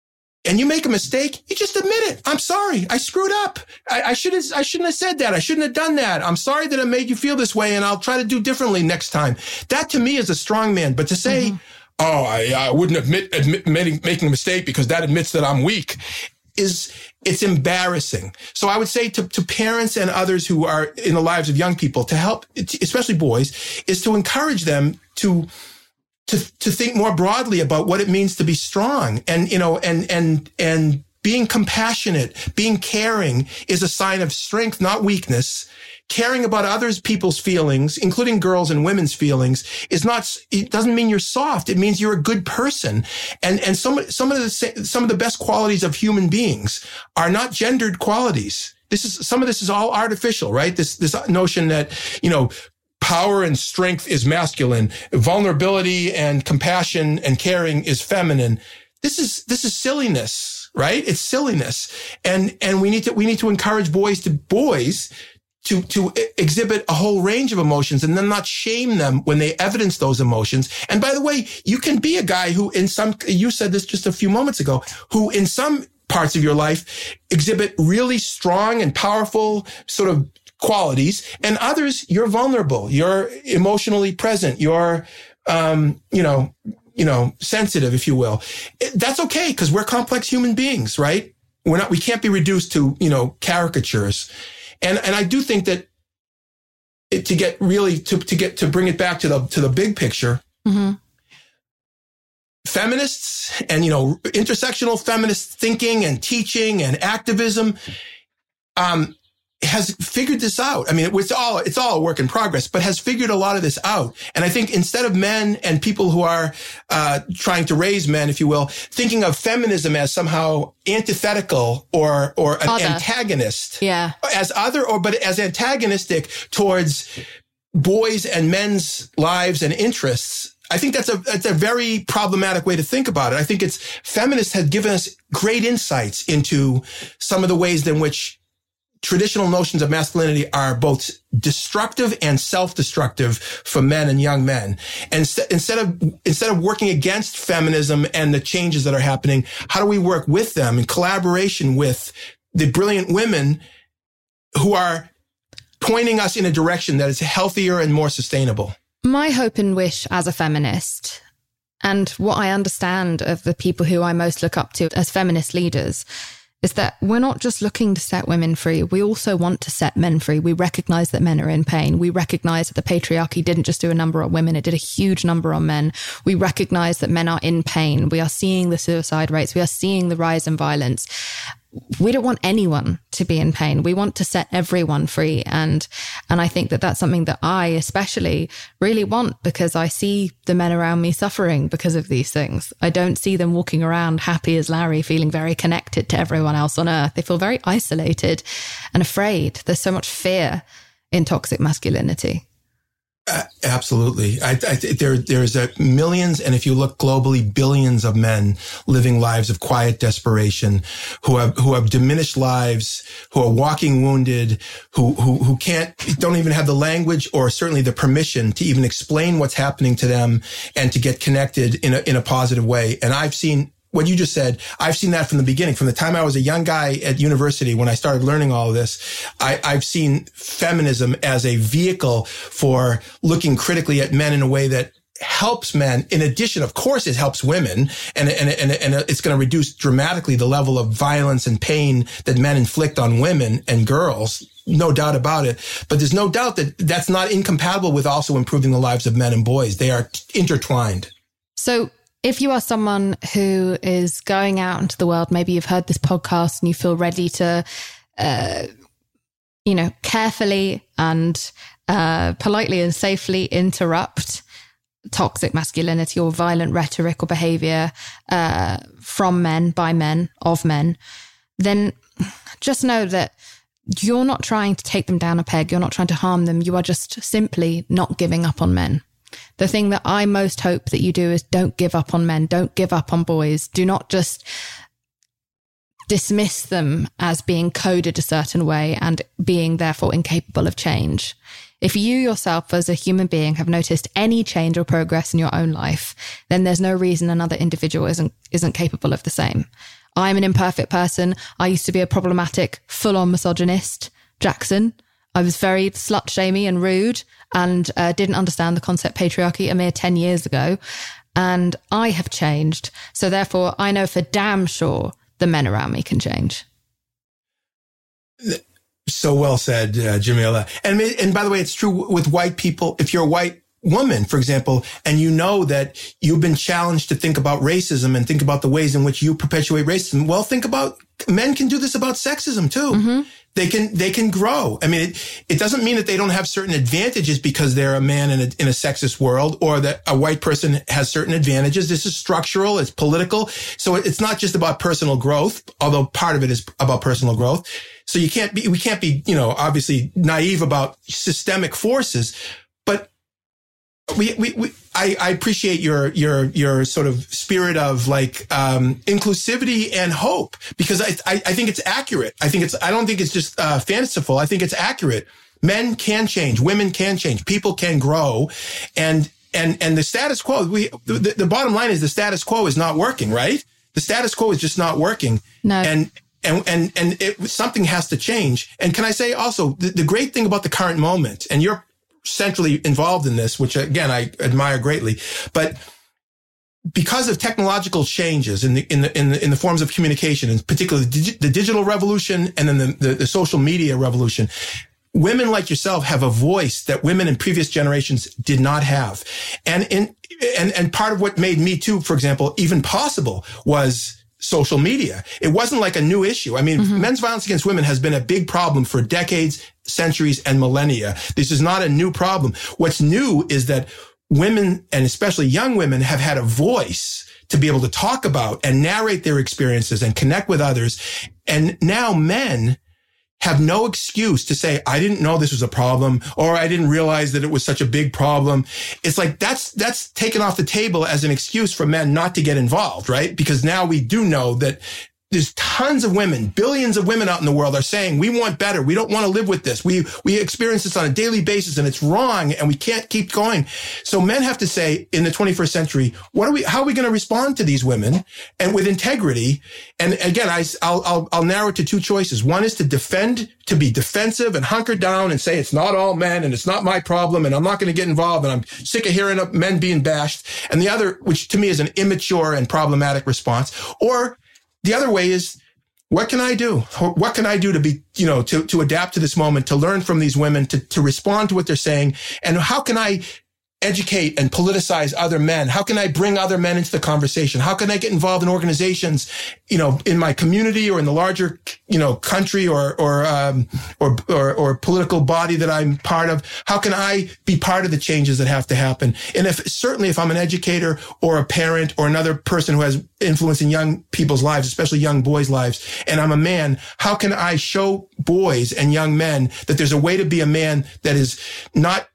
S2: and you make a mistake, you just admit it. I'm sorry. I screwed up. I shouldn't have said that. I shouldn't have done that. I'm sorry that I made you feel this way, and I'll try to do differently next time. That to me is a strong man. But to say, I wouldn't admit making a mistake because that admits that I'm weak, it's embarrassing. So I would say to parents and others who are in the lives of young people, to help, especially boys, is to encourage them to think more broadly about what it means to be strong, and being compassionate, being caring is a sign of strength, not weakness. Caring about others people's feelings, including girls' and women's feelings, it doesn't mean you're soft. It means you're a good person. And some of the best qualities of human beings are not gendered qualities. Some of this is all artificial, right? This notion that, power and strength is masculine, vulnerability and compassion and caring is feminine. This is silliness, right? It's silliness. And we need to encourage boys to exhibit a whole range of emotions and then not shame them when they evidence those emotions. And by the way, you can be a guy who you said this just a few moments ago, who in some parts of your life exhibit really strong and powerful sort of qualities, and others you're vulnerable, you're emotionally present, you're, sensitive, if you will. That's okay, because we're complex human beings, right? We can't be reduced to, caricatures. And I do think that to bring it back to the big picture, feminists and, intersectional feminist thinking and teaching and activism, has figured this out. I mean, it's all a work in progress, but has figured a lot of this out. And I think instead of men and people who are trying to raise men, if you will, thinking of feminism as somehow antithetical or an antagonist, but as antagonistic towards boys and men's lives and interests, I think that's a very problematic way to think about it. I think feminists have given us great insights into some of the ways in which traditional notions of masculinity are both destructive and self-destructive for men and young men. And instead of working against feminism and the changes that are happening, how do we work with them in collaboration with the brilliant women who are pointing us in a direction that is healthier and more sustainable?
S1: My hope and wish as a feminist, and what I understand of the people who I most look up to as feminist leaders, is that we're not just looking to set women free. We also want to set men free. We recognize that men are in pain. We recognize that the patriarchy didn't just do a number on women. It did a huge number on men. We recognize that men are in pain. We are seeing the suicide rates. We are seeing the rise in violence. We don't want anyone to be in pain. We want to set everyone free. And I think that that's something that I especially really want, because I see the men around me suffering because of these things. I don't see them walking around happy as Larry, feeling very connected to everyone else on earth. They feel very isolated and afraid. There's so much fear in toxic masculinity.
S2: Absolutely. There's millions, and if you look globally, billions of men living lives of quiet desperation, who have diminished lives, who are walking wounded, who don't even have the language or certainly the permission to even explain what's happening to them and to get connected in a positive way. And I've seen what you just said. I've seen that from the beginning, from the time I was a young guy at university when I started learning all of this. I've seen feminism as a vehicle for looking critically at men in a way that helps men. In addition, of course, it helps women, and it's going to reduce dramatically the level of violence and pain that men inflict on women and girls. No doubt about it. But there's no doubt that that's not incompatible with also improving the lives of men and boys. They are intertwined.
S1: So if you are someone who is going out into the world, maybe you've heard this podcast and you feel ready to, carefully and politely and safely interrupt toxic masculinity or violent rhetoric or behavior from men, by men, of men, then just know that you're not trying to take them down a peg. You're not trying to harm them. You are just simply not giving up on men. The thing that I most hope that you do is don't give up on men. Don't give up on boys. Do not just dismiss them as being coded a certain way and being therefore incapable of change. If you yourself as a human being have noticed any change or progress in your own life, then there's no reason another individual isn't capable of the same. I'm an imperfect person. I used to be a problematic, full-on misogynist, Jackson. I was very slut-shamey and rude and didn't understand the concept patriarchy a mere 10 years ago. And I have changed. So therefore, I know for damn sure the men around me can change.
S2: So well said, Jamila. And by the way, it's true with white people. If you're a white woman, for example, and you know that you've been challenged to think about racism and think about the ways in which you perpetuate racism, well, think about men can do this about sexism too. Mm-hmm. They can grow. I mean, it doesn't mean that they don't have certain advantages because they're a man in a sexist world, or that a white person has certain advantages. This is structural. It's political. So it's not just about personal growth, although part of it is about personal growth. So we can't be, obviously naive about systemic forces, but I appreciate your sort of spirit of inclusivity and hope, because I think it's accurate. I don't think it's just fanciful. I think it's accurate. Men can change. Women can change. People can grow. And the status quo, the bottom line is the status quo is not working, right? The status quo is just not working. No. And something has to change. And can I say also the great thing about the current moment, and you're centrally involved in this, which again, I admire greatly, but because of technological changes in the forms of communication, and particularly the digital revolution and then the social media revolution, women like yourself have a voice that women in previous generations did not have. And part of what made Me Too, for example, even possible was social media. It wasn't like a new issue. I mean, mm-hmm. Men's violence against women has been a big problem for decades, centuries, and millennia. This is not a new problem. What's new is that women, and especially young women, have had a voice to be able to talk about and narrate their experiences and connect with others. And now men have no excuse to say, I didn't know this was a problem, or I didn't realize that it was such a big problem. It's like that's taken off the table as an excuse for men not to get involved, right? Because now we do know that there's tons of women, billions of women out in the world are saying, we want better. We don't want to live with this. We experience this on a daily basis and it's wrong and we can't keep going. So men have to say in the 21st century, how are we going to respond to these women, and with integrity? And again, I'll narrow it to two choices. One is to be defensive and hunker down and say, it's not all men and it's not my problem and I'm not going to get involved and I'm sick of hearing men being bashed. And the other, which to me is an immature and problematic response. Or the other way is, what can I do? What can I do to be, to adapt to this moment, to learn from these women, to respond to what they're saying? And how can I educate and politicize other men? How can I bring other men into the conversation? How can I get involved in organizations, in my community or in the larger, country or political body that I'm part of? How can I be part of the changes that have to happen? And if I'm an educator or a parent or another person who has influence in young people's lives, especially young boys' lives, and I'm a man, how can I show boys and young men that there's a way to be a man that is not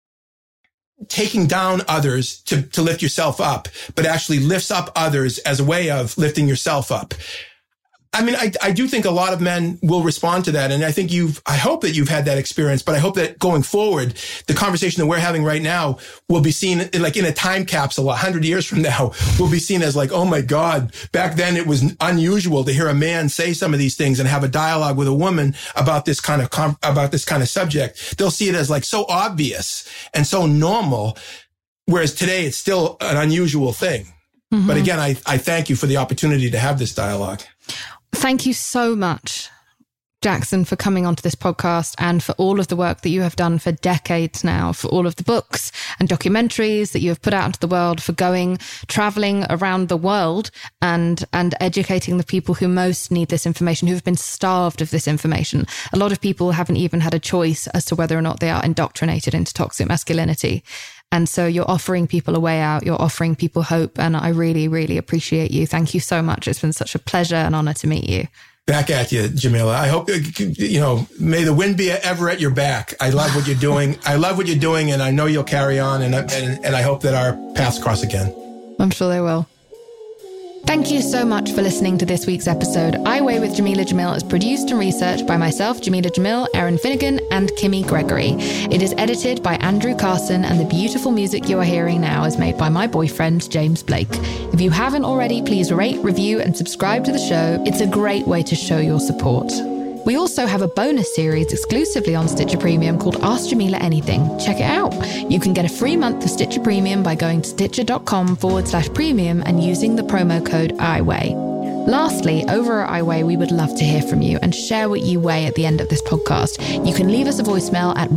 S2: taking down others to lift yourself up, but actually lifts up others as a way of lifting yourself up? I mean, I do think a lot of men will respond to that. And I think I hope that you've had that experience, but I hope that going forward, the conversation that we're having right now will be seen like in a time capsule 100 years from now, will be seen as like, oh my God, back then it was unusual to hear a man say some of these things and have a dialogue with a woman about this kind of subject. They'll see it as like so obvious and so normal. Whereas today it's still an unusual thing. Mm-hmm. But again, I thank you for the opportunity to have this dialogue.
S1: Thank you so much, Jackson, for coming onto this podcast and for all of the work that you have done for decades now, for all of the books and documentaries that you have put out into the world, for traveling around the world and educating the people who most need this information, who have been starved of this information. A lot of people haven't even had a choice as to whether or not they are indoctrinated into toxic masculinity. And so you're offering people a way out, you're offering people hope. And I really, really appreciate you. Thank you so much. It's been such a pleasure and honor to meet you.
S2: Back at you, Jamila. I hope, may the wind be ever at your back. I love what you're doing. And I know you'll carry on. And I hope that our paths cross again.
S1: I'm sure they will. Thank you so much for listening to this week's episode. I Weigh with Jameela Jamil is produced and researched by myself, Jameela Jamil, Erin Finnegan, and Kimmy Gregory. It is edited by Andrew Carson, and the beautiful music you are hearing now is made by my boyfriend, James Blake. If you haven't already, please rate, review, and subscribe to the show. It's a great way to show your support. We also have a bonus series exclusively on Stitcher Premium called Ask Jameela Anything. Check it out. You can get a free month of Stitcher Premium by going to stitcher.com/premium and using the promo code IWeigh. Lastly, over at iWeigh, we would love to hear from you and share what you weigh at the end of this podcast. You can leave us a voicemail at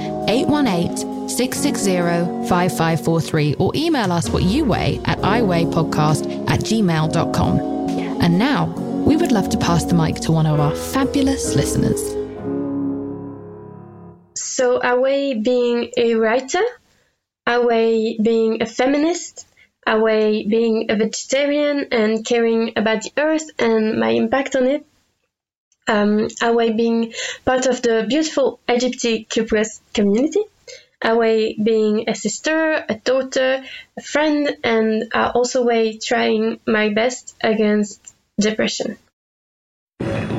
S1: 1-818-660-5543 or email us what you weigh at iweighpodcast@gmail.com. And now, we would love to pass the mic to one of our fabulous listeners.
S5: So I weigh being a writer, I weigh being a feminist, I weigh being a vegetarian and caring about the earth and my impact on it. I weigh being part of the beautiful LGBTQ+ community. I weigh being a sister, a daughter, a friend, and I also weigh trying my best against depression.